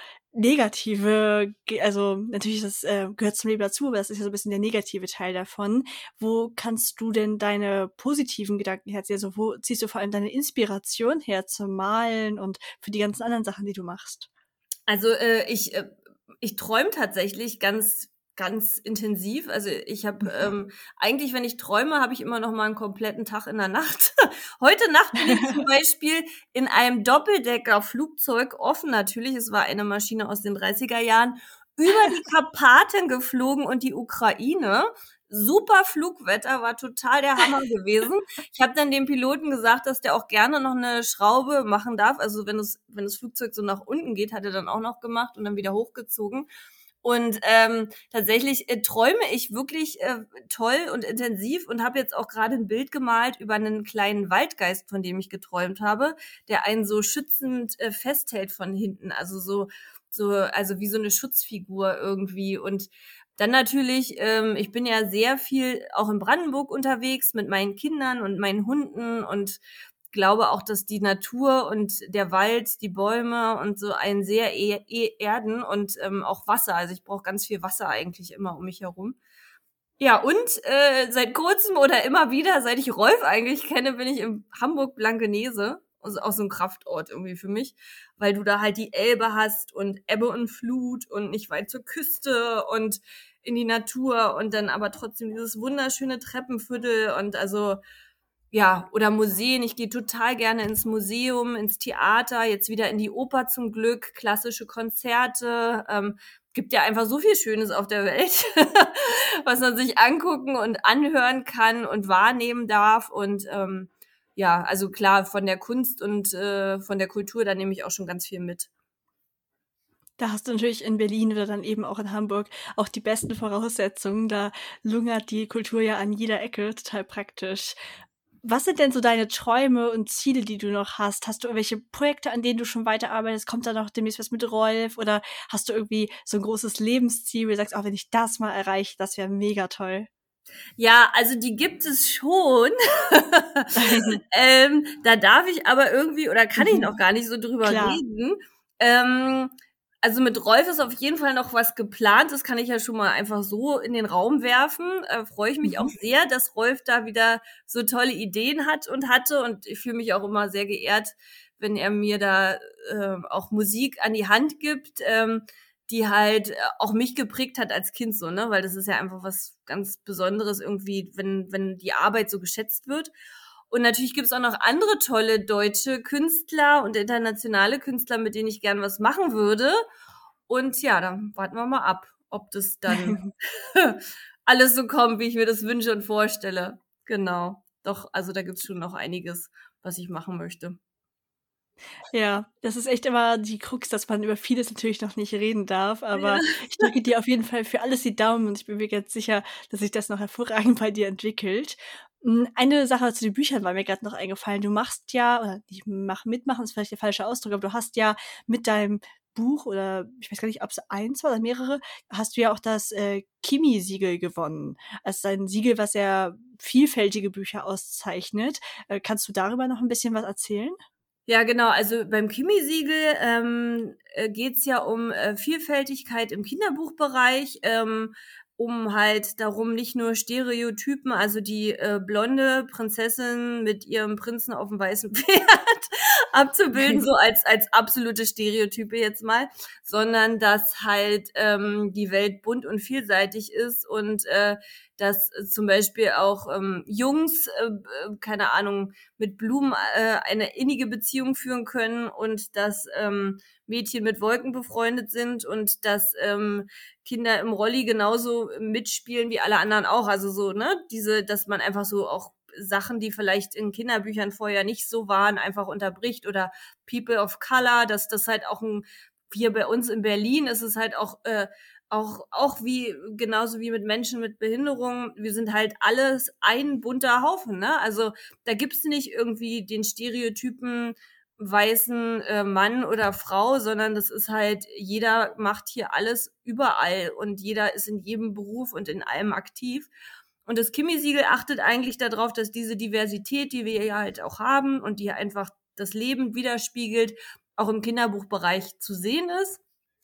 negative ge also, natürlich, das, äh, gehört zum Leben dazu, aber das ist ja so 'n bisschen der negative Teil davon. Wo kannst du denn deine positiven Gedanken herziehen? Also, wo ziehst du vor allem deine Inspiration her zum Malen und für die ganzen anderen Sachen, die du machst? Also, äh, ich äh, ich träume tatsächlich ganz ganz intensiv. Also, ich habe, Mhm. ähm eigentlich, wenn ich träume, habe ich immer noch mal 'n kompletten Tag in der Nacht. Heute Nacht bin ich zum Beispiel in einem Doppeldecker-Flugzeug, offen natürlich, es war eine Maschine aus den dreißiger Jahren, über die Karpaten geflogen und die Ukraine. Super Flugwetter, war total der Hammer gewesen. Ich habe dann dem Piloten gesagt, dass der auch gerne noch 'ne Schraube machen darf. Also, wenn das wenn das Flugzeug so nach unten geht, hat er dann auch noch gemacht und dann wieder hochgezogen. Und, ähm, tatsächlich, äh, träume ich wirklich, äh, toll und intensiv und habe jetzt auch grade 'n Bild gemalt über 'nen kleinen Waldgeist, von dem ich geträumt habe, der einen so schützend, äh, festhält von hinten. Also, so so also, wie so 'ne Schutzfigur irgendwie. Und dann natürlich, ähm ich bin ja sehr viel auch in Brandenburg unterwegs mit meinen Kindern und meinen Hunden und glaube auch, dass die Natur und der Wald, die Bäume und so einen sehr e e erden und, ähm, auch Wasser. Also, ich brauche ganz viel Wasser eigentlich immer um mich herum. Ja, und, äh, seit Kurzem oder immer wieder, seit ich Rolf eigentlich kenne, bin ich in Hamburg-Blankenese. Also, auch so 'n Kraftort irgendwie für mich, weil du da halt die Elbe hast und Ebbe und Flut und nicht weit zur Küste und in die Natur und dann aber trotzdem dieses wunderschöne Treppenviertel und also ja, oder Museen. Ich gehe total gerne ins Museum, ins Theater, jetzt wieder in die Oper zum Glück, klassische Konzerte. Ähm, gibt ja einfach so viel Schönes auf der Welt, was man sich angucken und anhören kann und wahrnehmen darf. Und, ähm, ja, also klar, von der Kunst und, äh, von der Kultur, da nehme ich auch schon ganz viel mit. Da hast du natürlich in Berlin oder dann eben auch in Hamburg auch die besten Voraussetzungen. Da lungert die Kultur ja an jeder Ecke, total praktisch. Was sind denn so deine Träume und Ziele, die du noch hast? Hast du irgendwelche Projekte, an denen du schon weiterarbeitest? Kommt da noch demnächst was mit Rolf oder hast du irgendwie so 'n großes Lebensziel, wo du sagst: „Oh, wenn ich das mal erreiche, das wäre mega toll?" Ja, also die gibt es schon. ähm, da darf ich aber irgendwie oder kann ich noch Mhm. gar nicht so drüber Klar. reden. Ähm, also mit Rolf ist auf jeden Fall noch was geplant. Das kann ich ja schon mal einfach so in den Raum werfen. Äh, freue ich mich auch Mhm. sehr, dass Rolf da wieder so tolle Ideen hat und hatte. Und ich fühle mich auch immer sehr geehrt, wenn er mir da äh, auch Musik an die Hand gibt. Ähm, die halt äh, auch mich geprägt hat als Kind so, ne? Weil das ist ja einfach was ganz Besonderes irgendwie, wenn, wenn die Arbeit so geschätzt wird. Und natürlich gibt's auch noch andere tolle deutsche Künstler und internationale Künstler, mit denen ich gern was machen würde. Und ja, dann warten wir mal ab, ob das dann alles so kommt, wie ich mir das wünsche und vorstelle. Genau. Doch, also da gibt's schon noch einiges, was ich machen möchte. Ja, das ist echt immer die Krux, dass man über vieles natürlich noch nicht reden darf, Ja. aber ich drücke dir auf jeden Fall für alles die Daumen und ich bin mir ganz sicher, dass sich das noch hervorragend bei dir entwickelt. Hm, eine Sache zu den Büchern war mir grad noch eingefallen. Du machst ja oder nicht mach mitmachen ist vielleicht der falsche Ausdruck, aber du hast ja mit deinem Buch oder ich weiß gar nicht, ob's eins war oder mehrere, hast du ja auch das, äh, Kimi-Siegel gewonnen. Es ist ein Siegel, was sehr vielfältige Bücher auszeichnet. Äh, kannst du darüber noch 'n bisschen was erzählen? Ja, genau. Also beim Kimi-Siegel ähm, äh, geht's ja um äh, Vielfältigkeit im Kinderbuchbereich, ähm, um halt darum, nicht nur Stereotypen, also die äh, blonde Prinzessin mit ihrem Prinzen auf dem weißen Pferd abzubilden, so als als absolute Stereotype jetzt mal, sondern dass halt ähm, die Welt bunt und vielseitig ist und äh, dass äh, zum Beispiel auch ähm, Jungs, äh, äh, keine Ahnung, mit Blumen äh, eine innige Beziehung führen können und dass ähm, Mädchen mit Wolken befreundet sind und dass ähm, Kinder im Rolli genauso mitspielen wie alle anderen auch. Also so, ne, diese, dass man einfach so auch Sachen, die vielleicht in Kinderbüchern vorher nicht so waren, einfach unterbricht oder People of Color, dass das halt auch ein, hier bei uns in Berlin ist es halt auch äh, auch, auch wie, genauso wie mit Menschen mit Behinderung, wir sind halt alles ein bunter Haufen, ne? Also da gibt's nicht irgendwie den Stereotypen weißen äh, Mann oder Frau, sondern das ist halt, jeder macht hier alles überall und jeder ist in jedem Beruf und in allem aktiv. Und das Kimi-Siegel achtet eigentlich darauf, dass diese Diversität, die wir ja halt auch haben und die einfach das Leben widerspiegelt, auch im Kinderbuchbereich zu sehen ist.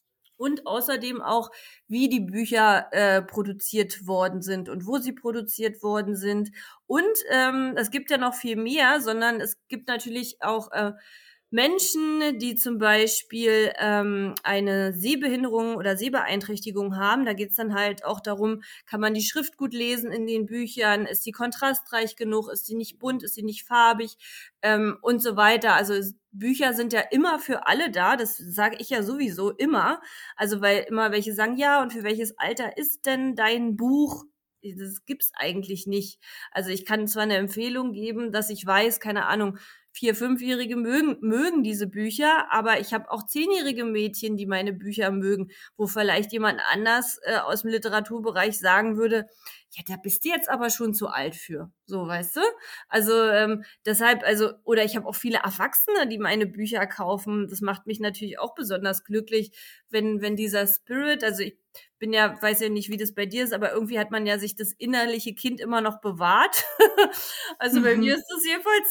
Und außerdem auch, wie die Bücher äh, produziert worden sind und wo sie produziert worden sind. Und ähm, es gibt ja noch viel mehr, sondern es gibt natürlich auch äh, Menschen, die zum Beispiel ähm, eine Sehbehinderung oder Sehbeeinträchtigung haben. Da geht's dann halt auch darum, kann man die Schrift gut lesen in den Büchern? Ist sie kontrastreich genug? Ist sie nicht bunt? Ist sie nicht farbig? Ähm, und so weiter. Also Bücher sind ja immer für alle da. Das sage ich ja sowieso immer. Also weil immer welche sagen, ja, und für welches Alter ist denn dein Buch? Das gibt's eigentlich nicht. Also ich kann zwar eine Empfehlung geben, dass ich weiß, keine Ahnung, vier-, fünfjährige mögen mögen diese Bücher, aber ich habe auch zehnjährige Mädchen, die meine Bücher mögen, wo vielleicht jemand anders äh, aus dem Literaturbereich sagen würde, ja, da bist du jetzt aber schon zu alt für. So, weißt du? Also ähm, deshalb, also, oder ich habe auch viele Erwachsene, die meine Bücher kaufen. Das macht mich natürlich auch besonders glücklich, wenn, wenn dieser Spirit, also ich bin ja, weiß ja nicht, wie das bei dir ist, aber irgendwie hat man ja sich das innerliche Kind immer noch bewahrt. Also bei mir Mhm. ist das jedenfalls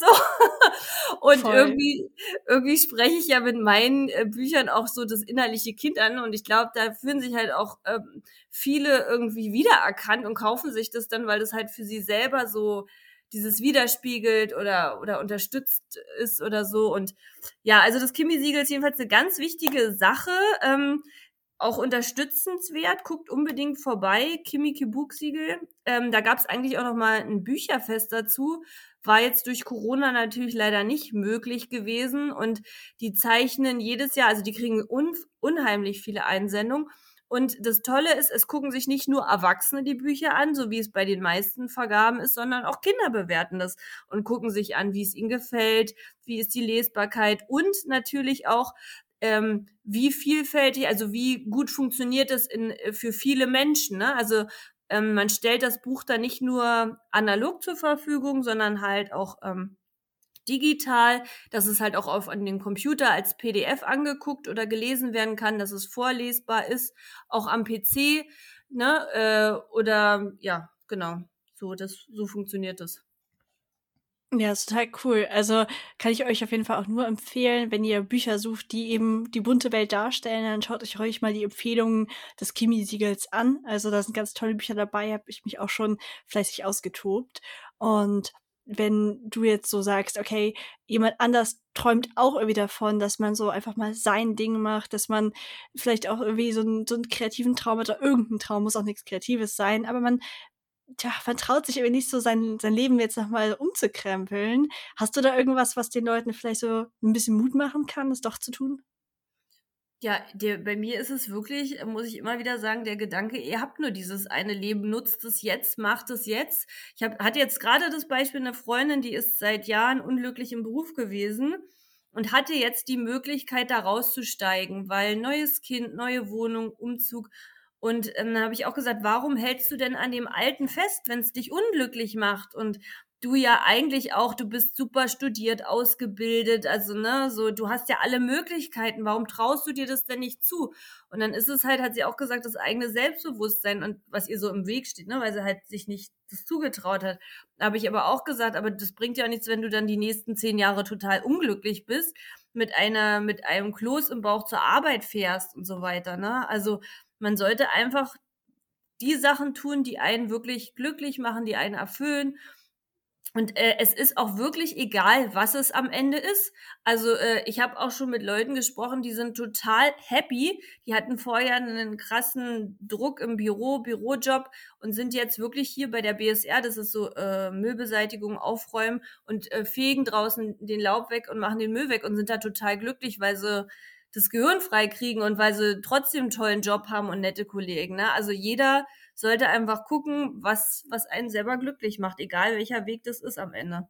so. Und Voll. irgendwie, irgendwie spreche ich ja mit meinen äh, Büchern auch so das innerliche Kind an. Und ich glaube, da fühlen sich halt auch ähm, viele irgendwie wiedererkannt und kaufen sich das dann, weil das halt für sie selber so dieses widerspiegelt oder, oder unterstützt ist oder so. Und ja, also das Kimi-Siegel ist jedenfalls eine ganz wichtige Sache. Ähm, auch unterstützenswert, guckt unbedingt vorbei, Kimi Buchsiegel. Ähm, da gab es eigentlich auch noch mal ein Bücherfest dazu. War jetzt durch Corona natürlich leider nicht möglich gewesen. Und die zeichnen jedes Jahr, also die kriegen un unheimlich viele Einsendungen. Und das Tolle ist, es gucken sich nicht nur Erwachsene die Bücher an, so wie es bei den meisten Vergaben ist, sondern auch Kinder bewerten das und gucken sich an, wie es ihnen gefällt, wie ist die Lesbarkeit und natürlich auch, ähm, wie vielfältig, also wie gut funktioniert das in, für viele Menschen. Ne? Also ähm, man stellt das Buch dann nicht nur analog zur Verfügung, sondern halt auch ähm, digital, dass es halt auch auf an den Computer als P D F angeguckt oder gelesen werden kann, dass es vorlesbar ist, auch am P C, ne, äh, oder ja, genau. So, das, so funktioniert das. Ja, ist total cool. Also kann ich euch auf jeden Fall auch nur empfehlen, wenn ihr Bücher sucht, die eben die bunte Welt darstellen, dann schaut euch ruhig mal die Empfehlungen des Kimi-Siegels an. Also da sind ganz tolle Bücher dabei, habe ich mich auch schon fleißig ausgetobt. Und wenn du jetzt so sagst, okay, jemand anders träumt auch irgendwie davon, dass man so einfach mal sein Ding macht, dass man vielleicht auch irgendwie so einen, so einen kreativen Traum hat oder irgendein Traum, muss auch nichts Kreatives sein, aber man tja, man traut sich irgendwie nicht so, sein sein Leben jetzt noch mal umzukrempeln. Hast du da irgendwas, was den Leuten vielleicht so ein bisschen Mut machen kann, das doch zu tun? Ja, der, bei mir ist es wirklich, äh, muss ich immer wieder sagen, der Gedanke, ihr habt nur dieses eine Leben, nutzt es jetzt, macht es jetzt. Ich hab, hatte jetzt gerade das Beispiel, eine Freundin, die ist seit Jahren unglücklich im Beruf gewesen und hatte jetzt die Möglichkeit, da rauszusteigen, weil neues Kind, neue Wohnung, Umzug. Und ähm, dann habe ich auch gesagt, warum hältst du denn an dem Alten fest, wenn es dich unglücklich macht? Und du ja eigentlich auch, du bist super studiert, ausgebildet, also ne, so, du hast ja alle Möglichkeiten, warum traust du dir das denn nicht zu? Und dann ist es halt, hat sie auch gesagt, das eigene Selbstbewusstsein und was ihr so im Weg steht, ne, weil sie halt sich nicht das zugetraut hat. Da habe ich aber auch gesagt, aber das bringt ja auch nichts, wenn du dann die nächsten zehn Jahre total unglücklich bist, mit einer, mit einem Kloß im Bauch zur Arbeit fährst und so weiter, ne? Also man sollte einfach die Sachen tun, die einen wirklich glücklich machen, die einen erfüllen. Und äh, es ist auch wirklich egal, was es am Ende ist. Also äh, ich habe auch schon mit Leuten gesprochen, die sind total happy. Die hatten vorher einen krassen Druck im Büro, Bürojob und sind jetzt wirklich hier bei der B S R, das ist so äh, Müllbeseitigung, Aufräumen und äh, fegen draußen den Laub weg und machen den Müll weg und sind da total glücklich, weil sie das Gehirn frei kriegen und weil sie trotzdem einen tollen Job haben und nette Kollegen. Ne? Also jeder sollte einfach gucken, was, was einen selber glücklich macht, egal welcher Weg das ist am Ende.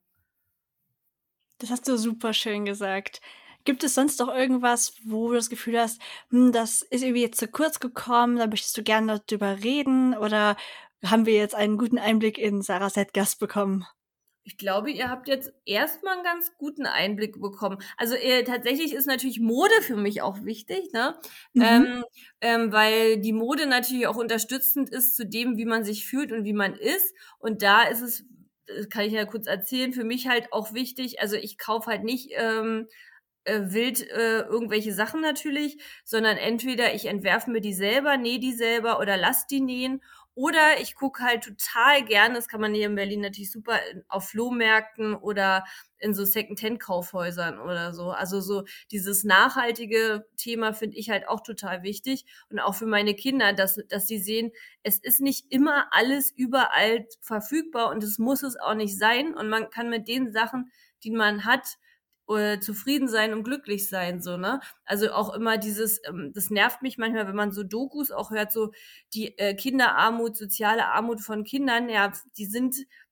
Das hast du super schön gesagt. Gibt es sonst noch irgendwas, wo du das Gefühl hast, hm, das ist irgendwie jetzt zu kurz gekommen, da möchtest du gerne darüber reden oder haben wir jetzt einen guten Einblick in Sarah Sedgast bekommen? Ich glaube, ihr habt jetzt erstmal einen ganz guten Einblick bekommen. Also äh, tatsächlich ist natürlich Mode für mich auch wichtig, ne? Mhm. Ähm, ähm, weil die Mode natürlich auch unterstützend ist zu dem, wie man sich fühlt und wie man ist. Und da ist es, das kann ich ja kurz erzählen, für mich halt auch wichtig. Also ich kaufe halt nicht ähm, äh, wild äh, irgendwelche Sachen natürlich, sondern entweder ich entwerfe mir die selber, nähe die selber oder lass die nähen. Oder ich gucke halt total gerne, das kann man hier in Berlin natürlich super, auf Flohmärkten oder in so Second-Hand-Kaufhäusern oder so. Also so dieses nachhaltige Thema finde ich halt auch total wichtig. Und auch für meine Kinder, dass, dass die sehen, es ist nicht immer alles überall verfügbar und es muss es auch nicht sein. Und man kann mit den Sachen, die man hat, äh, zufrieden sein und glücklich sein, so, ne? Also auch immer dieses, ähm, das nervt mich manchmal, wenn man so Dokus auch hört, so die äh, Kinderarmut, soziale Armut von Kindern, ja, die sind,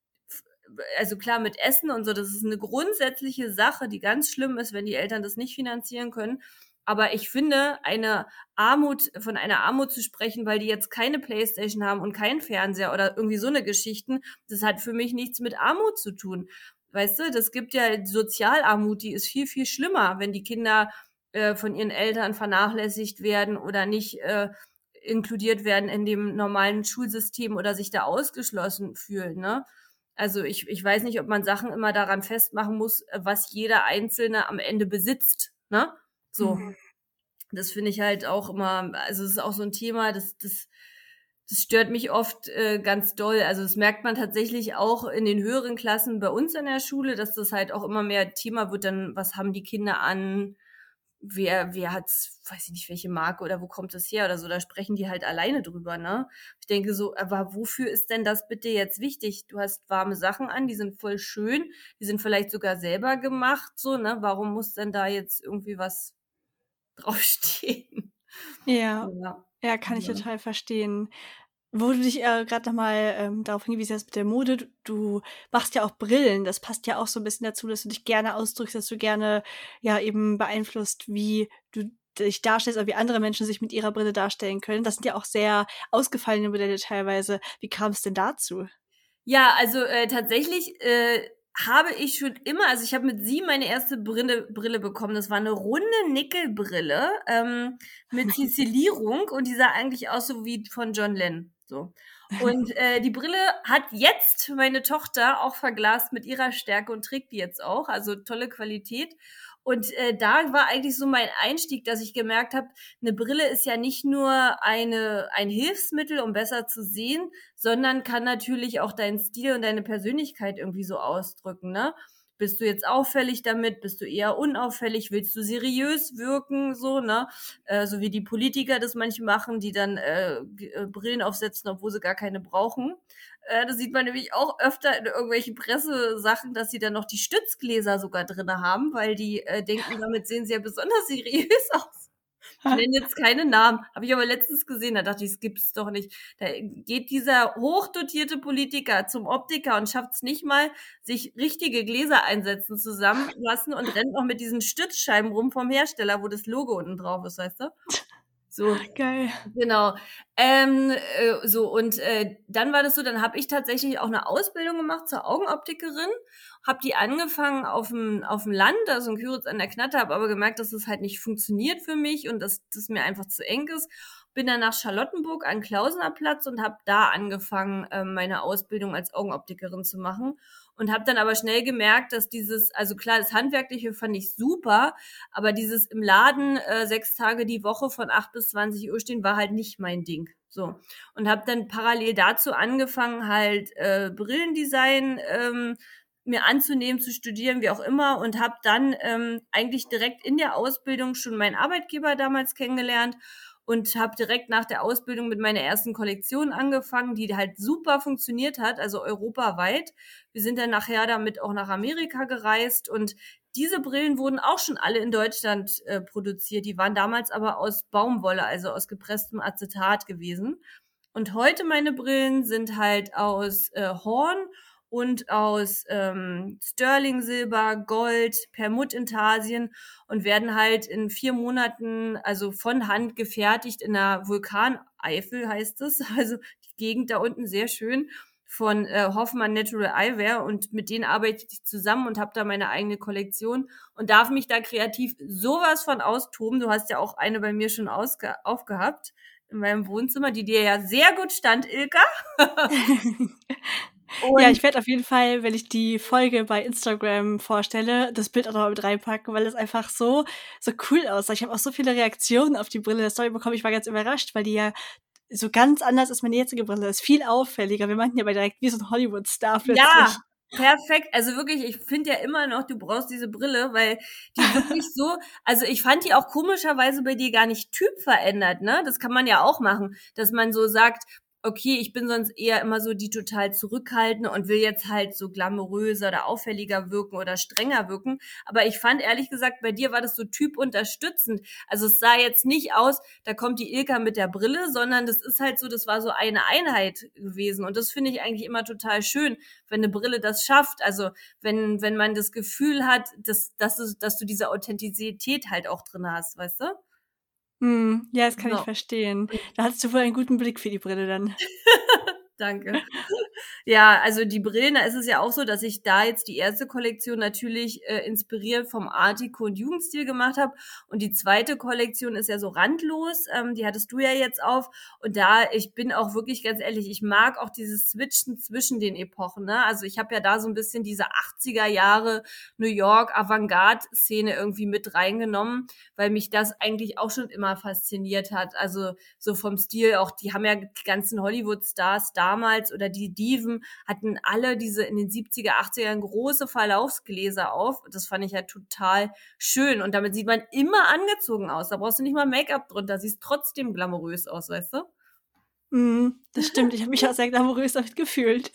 also klar mit Essen und so, das ist eine grundsätzliche Sache, die ganz schlimm ist, wenn die Eltern das nicht finanzieren können. Aber ich finde, eine Armut, von einer Armut zu sprechen, weil die jetzt keine Playstation haben und keinen Fernseher oder irgendwie so eine Geschichten, das hat für mich nichts mit Armut zu tun. Weißt du, das gibt ja Sozialarmut, die ist viel, viel schlimmer, wenn die Kinder äh, von ihren Eltern vernachlässigt werden oder nicht äh, inkludiert werden in dem normalen Schulsystem oder sich da ausgeschlossen fühlen, ne? Also ich, ich weiß nicht, ob man Sachen immer daran festmachen muss, was jeder Einzelne am Ende besitzt, ne? So. Mhm. Das finde ich halt auch immer, also es ist auch so ein Thema, das, das, das stört mich oft äh, ganz doll. Also das merkt man tatsächlich auch in den höheren Klassen bei uns in der Schule, dass das halt auch immer mehr Thema wird, dann, was haben die Kinder an, wer, wer hat's, weiß ich nicht, welche Marke oder wo kommt das her oder so, da sprechen die halt alleine drüber, ne? Ich denke so, aber wofür ist denn das bitte jetzt wichtig? Du hast warme Sachen an, die sind voll schön, die sind vielleicht sogar selber gemacht, so, ne? Warum muss denn da jetzt irgendwie was draufstehen? Ja, Ja. ja, kann ich Ja. total verstehen. Wo du dich äh, gerade nochmal ähm, darauf hingewiesen hast mit der Mode, du, du machst ja auch Brillen. Das passt ja auch so ein bisschen dazu, dass du dich gerne ausdrückst, dass du gerne ja eben beeinflusst, wie du dich darstellst oder wie andere Menschen sich mit ihrer Brille darstellen können. Das sind ja auch sehr ausgefallene Modelle teilweise. Wie kam es denn dazu? Ja, also äh, tatsächlich äh, habe ich schon immer, also ich habe mit sieben meine erste Brille, Brille bekommen. Das war eine runde Nickelbrille ähm, mit Zizilierung und die sah eigentlich aus so wie von John Lennon. So. Und äh, die Brille hat jetzt meine Tochter auch verglast mit ihrer Stärke und trägt die jetzt auch, also tolle Qualität. Und äh, da war eigentlich so mein Einstieg, dass ich gemerkt habe, eine Brille ist ja nicht nur eine ein Hilfsmittel, um besser zu sehen, sondern kann natürlich auch deinen Stil und deine Persönlichkeit irgendwie so ausdrücken, ne? Bist du jetzt auffällig damit? Bist du eher unauffällig? Willst du seriös wirken, so, ne? Äh, so wie die Politiker das manche machen, die dann äh, äh, Brillen aufsetzen, obwohl sie gar keine brauchen. Äh, das sieht man nämlich auch öfter in irgendwelchen Pressesachen, dass sie dann noch die Stützgläser sogar drinne haben, weil die äh, denken, damit sehen sie ja besonders seriös aus. Ich nenne jetzt keine Namen, habe ich aber letztens gesehen, da dachte ich, das gibt's doch nicht. Da geht dieser hochdotierte Politiker zum Optiker und schafft es nicht mal, sich richtige Gläser einsetzen zusammenlassen und rennt noch mit diesen Stützscheiben rum vom Hersteller, wo das Logo unten drauf ist, weißt du? So. Geil. Genau. Ähm, äh, so, und äh, dann war das so, dann habe ich tatsächlich auch eine Ausbildung gemacht zur Augenoptikerin, habe die angefangen auf dem auf dem Land, also in Küritz an der Knatte, habe aber gemerkt, dass das halt nicht funktioniert für mich und dass das mir einfach zu eng ist. Bin dann nach Charlottenburg an Klausener Platz und habe da angefangen, äh, meine Ausbildung als Augenoptikerin zu machen. Und habe dann aber schnell gemerkt, dass dieses, also klar, das Handwerkliche fand ich super, aber dieses im Laden äh, sechs Tage die Woche von acht bis zwanzig Uhr stehen, war halt nicht mein Ding. So. Und habe dann parallel dazu angefangen, halt äh, Brillendesign ähm, mir anzunehmen, zu studieren, wie auch immer. Und habe dann ähm, eigentlich direkt in der Ausbildung schon meinen Arbeitgeber damals kennengelernt und habe direkt nach der Ausbildung mit meiner ersten Kollektion angefangen, die halt super funktioniert hat, also europaweit. Wir sind dann nachher damit auch nach Amerika gereist und diese Brillen wurden auch schon alle in Deutschland äh, produziert. Die waren damals aber aus Baumwolle, also aus gepresstem Acetat gewesen. Und heute meine Brillen sind halt aus äh, Horn und aus ähm, Sterling-Silber, Gold, Perlmuttintarsien und werden halt in vier Monaten, also von Hand gefertigt in der Vulkaneifel, heißt es. Also die Gegend da unten, sehr schön, von äh, Hoffmann Natural Eyewear, und mit denen arbeite ich zusammen und habe da meine eigene Kollektion und darf mich da kreativ sowas von austoben. Du hast ja auch eine bei mir schon ausge- aufgehabt in meinem Wohnzimmer, die dir ja sehr gut stand, Ilka. Und ja, ich werde auf jeden Fall, wenn ich die Folge bei Instagram vorstelle, das Bild auch noch mit reinpacken, weil es einfach so so cool aussah. Ich habe auch so viele Reaktionen auf die Brille der Story bekommen. Ich war ganz überrascht, weil die ja so ganz anders ist meine jetzige Brille. Ist viel auffälliger. Wir meinten ja bei direkt wie so ein Hollywood-Star plötzlich. Ja, perfekt. Also wirklich, ich finde ja immer noch, du brauchst diese Brille, weil die wirklich so, also ich fand die auch komischerweise bei dir gar nicht typverändert, ne? Das kann man ja auch machen, dass man so sagt, okay, ich bin sonst eher immer so die total zurückhaltende und will jetzt halt so glamouröser oder auffälliger wirken oder strenger wirken. Aber ich fand ehrlich gesagt, bei dir war das so typunterstützend. Also es sah jetzt nicht aus, da kommt die Ilka mit der Brille, sondern das ist halt so, das war so eine Einheit gewesen. Und das finde ich eigentlich immer total schön, wenn eine Brille das schafft. Also wenn wenn man das Gefühl hat, dass, dass, du, dass du diese Authentizität halt auch drin hast, weißt du? Hm, ja, das kann So. ich verstehen. Da hattest du wohl einen guten Blick für die Brille dann. Danke. Ja, also die Brillen, da ist es ja auch so, dass ich da jetzt die erste Kollektion natürlich äh, inspiriert vom Art Deco und Jugendstil gemacht habe. Und die zweite Kollektion ist ja so randlos. Ähm, die hattest du ja jetzt auf. Und da, ich bin auch wirklich ganz ehrlich, ich mag auch dieses Switchen zwischen den Epochen. Ne? Also ich habe ja da so ein bisschen diese achtziger Jahre New York Avantgarde-Szene irgendwie mit reingenommen, weil mich das eigentlich auch schon immer fasziniert hat. Also so vom Stil, auch die haben ja die ganzen Hollywood-Stars damals oder die Diven hatten alle diese in den siebziger, achtzigern große Verlaufsgläser auf. Das fand ich ja total schön. Und damit sieht man immer angezogen aus. Da brauchst du nicht mal Make-up drunter. Siehst trotzdem glamourös aus, weißt du? Mm, das stimmt. Ich habe mich auch sehr glamourös damit gefühlt.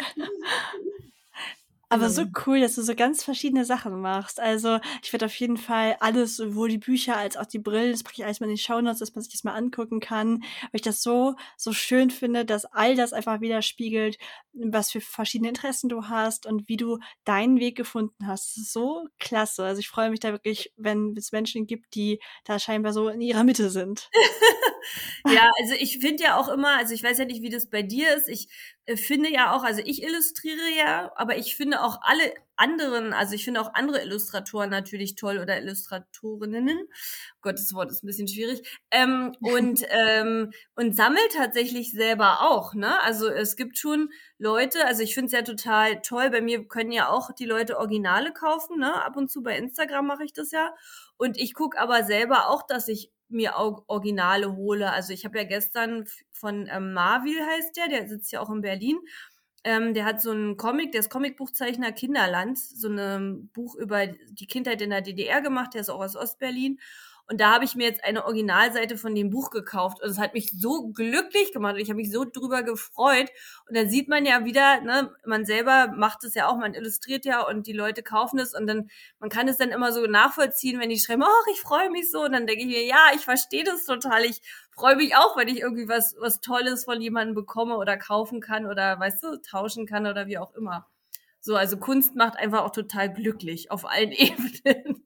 Aber so cool, dass du so ganz verschiedene Sachen machst. Also ich werde auf jeden Fall alles, sowohl die Bücher als auch die Brillen, das packe ich alles mal in die Shownotes, dass man sich das mal angucken kann. Weil ich das so, so schön finde, dass all das einfach widerspiegelt, was für verschiedene Interessen du hast und wie du deinen Weg gefunden hast. Das ist so klasse. Also ich freue mich da wirklich, wenn es Menschen gibt, die da scheinbar so in ihrer Mitte sind. Ja, also ich finde ja auch immer, also ich weiß ja nicht, wie das bei dir ist, ich äh, finde ja auch, also ich illustriere ja, aber ich finde auch alle anderen, also ich finde auch andere Illustratoren natürlich toll oder Illustratorinnen. Gottes Wort ist ein bisschen schwierig. Ähm, und ähm, und sammelt tatsächlich selber auch, ne? Also es gibt schon Leute, also ich finde es ja total toll. Bei mir können ja auch die Leute Originale kaufen, ne? Ab und zu bei Instagram mache ich das ja. Und ich gucke aber selber auch, dass ich mir auch Originale hole. Also ich habe ja gestern von ähm, Marvil heißt der, der sitzt ja auch in Berlin. Ähm, der hat so einen Comic, der ist Comicbuchzeichner Kinderland, so ein Buch über die Kindheit in der D D R gemacht, der ist auch aus Ostberlin. Und da habe ich mir jetzt eine Originalseite von dem Buch gekauft. Und es hat mich so glücklich gemacht. Und ich habe mich so drüber gefreut. Und dann sieht man ja wieder, ne, man selber macht es ja auch, man illustriert ja und die Leute kaufen es. Und dann, man kann es dann immer so nachvollziehen, wenn die schreiben, ach, ich freue mich so. Und dann denke ich mir, ja, ich verstehe das total. Ich freue mich auch, wenn ich irgendwie was, was Tolles von jemandem bekomme oder kaufen kann oder, weißt du, tauschen kann oder wie auch immer. So, also Kunst macht einfach auch total glücklich auf allen Ebenen.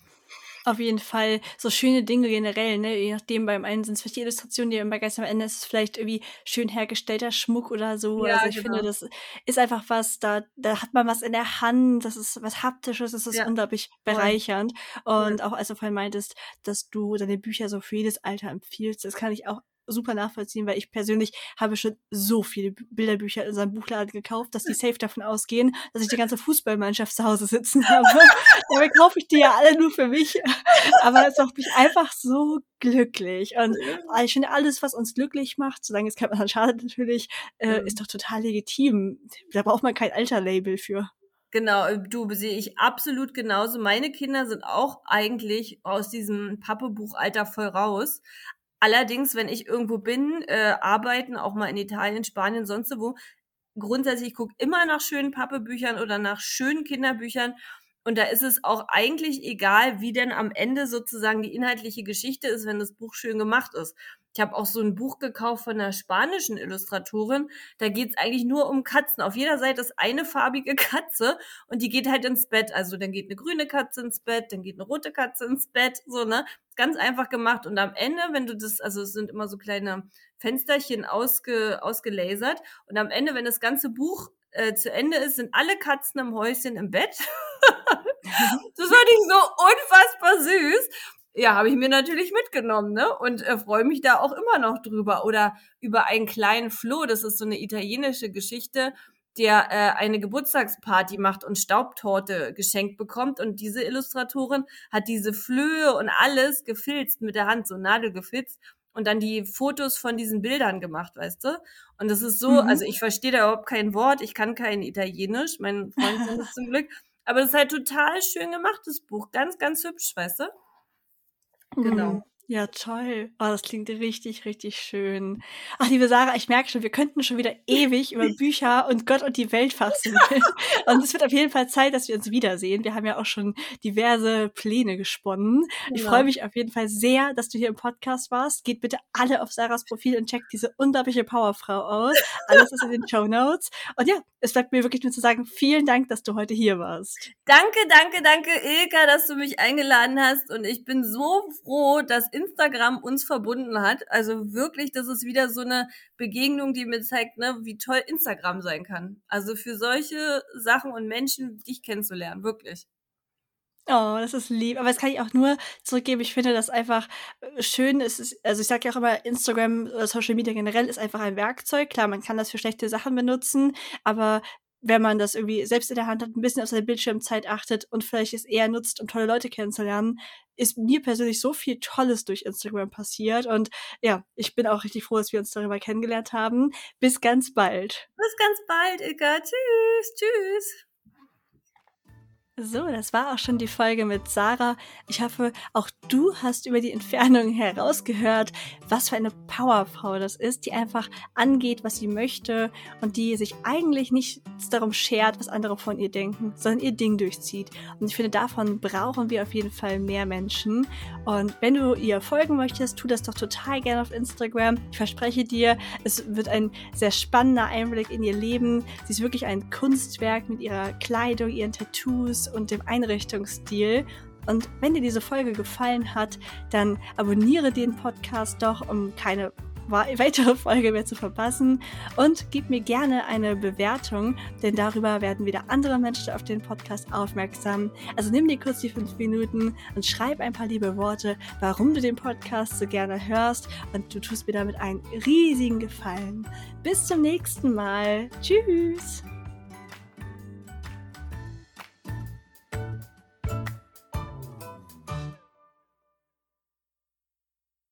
Auf jeden Fall so schöne Dinge generell, ne? Je nachdem, beim einen sind es vielleicht die Illustrationen, die einen begeistern, am Ende ist es vielleicht irgendwie schön hergestellter Schmuck oder so. Ja, also ich genau. finde, das ist einfach was, da, da hat man was in der Hand, das ist was Haptisches, das ist Ja, unglaublich voll. bereichernd. Voll. Und auch als du vorhin meintest, dass du deine Bücher so für jedes Alter empfiehlst, das kann ich auch super nachvollziehen, weil ich persönlich habe schon so viele B- Bilderbücher in unserem Buchladen gekauft, dass die safe davon ausgehen, dass ich die ganze Fußballmannschaft zu Hause sitzen habe. Dabei kaufe ich die ja alle nur für mich. Aber es macht mich einfach so glücklich. Und ich finde, alles, was uns glücklich macht, solange es kein Mann schadet natürlich, äh, Mhm. ist doch total legitim. Da braucht man kein Alter-Label für. Genau, du, sehe ich absolut genauso. Meine Kinder sind auch eigentlich aus diesem Pappe-Buchalter voll raus. Allerdings, wenn ich irgendwo bin, äh, arbeiten, auch mal in Italien, Spanien, sonst wo, grundsätzlich, ich gucke immer nach schönen Pappebüchern oder nach schönen Kinderbüchern. Und da ist es auch eigentlich egal, wie denn am Ende sozusagen die inhaltliche Geschichte ist, wenn das Buch schön gemacht ist. Ich habe auch so ein Buch gekauft von einer spanischen Illustratorin. Da geht es eigentlich nur um Katzen. Auf jeder Seite ist eine farbige Katze und die geht halt ins Bett. Also dann geht eine grüne Katze ins Bett, dann geht eine rote Katze ins Bett, so, ne? Ganz einfach gemacht. Und am Ende, wenn du das, also es sind immer so kleine Fensterchen ausge, ausgelasert. Und am Ende, wenn das ganze Buch äh, zu Ende ist, sind alle Katzen im Häuschen im Bett. Das fand ich so unfassbar süß. Ja, habe ich mir natürlich mitgenommen, ne? Und äh, freue mich da auch immer noch drüber. Oder über einen kleinen Flo, das ist so eine italienische Geschichte, der äh, eine Geburtstagsparty macht und Staubtorte geschenkt bekommt. Und diese Illustratorin hat diese Flöhe und alles gefilzt mit der Hand, so nadelgefilzt. Und dann die Fotos von diesen Bildern gemacht, weißt du? Und das ist so, Mhm. also ich verstehe da überhaupt kein Wort, ich kann kein Italienisch, mein Freund kann das zum Glück. Aber das ist halt total schön gemacht, das Buch. Ganz, ganz hübsch, weißt du? Genau. Mm, ja, toll. Oh, das klingt richtig, richtig schön. Ach, liebe Sarah, ich merke schon, wir könnten schon wieder ewig über Bücher und Gott und die Welt fachsimpeln. Und es wird auf jeden Fall Zeit, dass wir uns wiedersehen. Wir haben ja auch schon diverse Pläne gesponnen. Ich Genau. freue mich auf jeden Fall sehr, dass du hier im Podcast warst. Geht bitte alle auf Sarahs Profil und checkt diese unglaubliche Powerfrau aus. Alles ist in den Shownotes. Und ja, es bleibt mir wirklich nur zu sagen, vielen Dank, dass du heute hier warst. Danke, danke, danke, Ilka, dass du mich eingeladen hast. Und ich bin so froh, dass Instagram uns verbunden hat. Also wirklich, das ist wieder so eine Begegnung, die mir zeigt, ne, wie toll Instagram sein kann. Also für solche Sachen und Menschen dich kennenzulernen, wirklich. Oh, das ist lieb. Aber das kann ich auch nur zurückgeben. Ich finde das einfach äh, schön. Es ist, also ich sage ja auch immer, Instagram oder Social Media generell ist einfach ein Werkzeug. Klar, man kann das für schlechte Sachen benutzen, aber wenn man das irgendwie selbst in der Hand hat, ein bisschen auf seine Bildschirmzeit achtet und vielleicht es eher nutzt, um tolle Leute kennenzulernen, ist mir persönlich so viel Tolles durch Instagram passiert. Und ja, ich bin auch richtig froh, dass wir uns darüber kennengelernt haben. Bis ganz bald. Bis ganz bald, Ilka. Tschüss, tschüss. So, das war auch schon die Folge mit Sarah. Ich hoffe, auch du hast über die Entfernung herausgehört, was für eine Powerfrau das ist, die einfach angeht, was sie möchte und die sich eigentlich nicht darum schert, was andere von ihr denken, sondern ihr Ding durchzieht. Und ich finde, davon brauchen wir auf jeden Fall mehr Menschen. Und wenn du ihr folgen möchtest, tu das doch total gerne auf Instagram. Ich verspreche dir, es wird ein sehr spannender Einblick in ihr Leben. Sie ist wirklich ein Kunstwerk mit ihrer Kleidung, ihren Tattoos und dem Einrichtungsstil. Und wenn dir diese Folge gefallen hat, dann abonniere den Podcast doch, um keine weitere Folge mehr zu verpassen. Und gib mir gerne eine Bewertung, denn darüber werden wieder andere Menschen auf den Podcast aufmerksam. Also nimm dir kurz die fünf Minuten und schreib ein paar liebe Worte, warum du den Podcast so gerne hörst. Und du tust mir damit einen riesigen Gefallen. Bis zum nächsten Mal. Tschüss.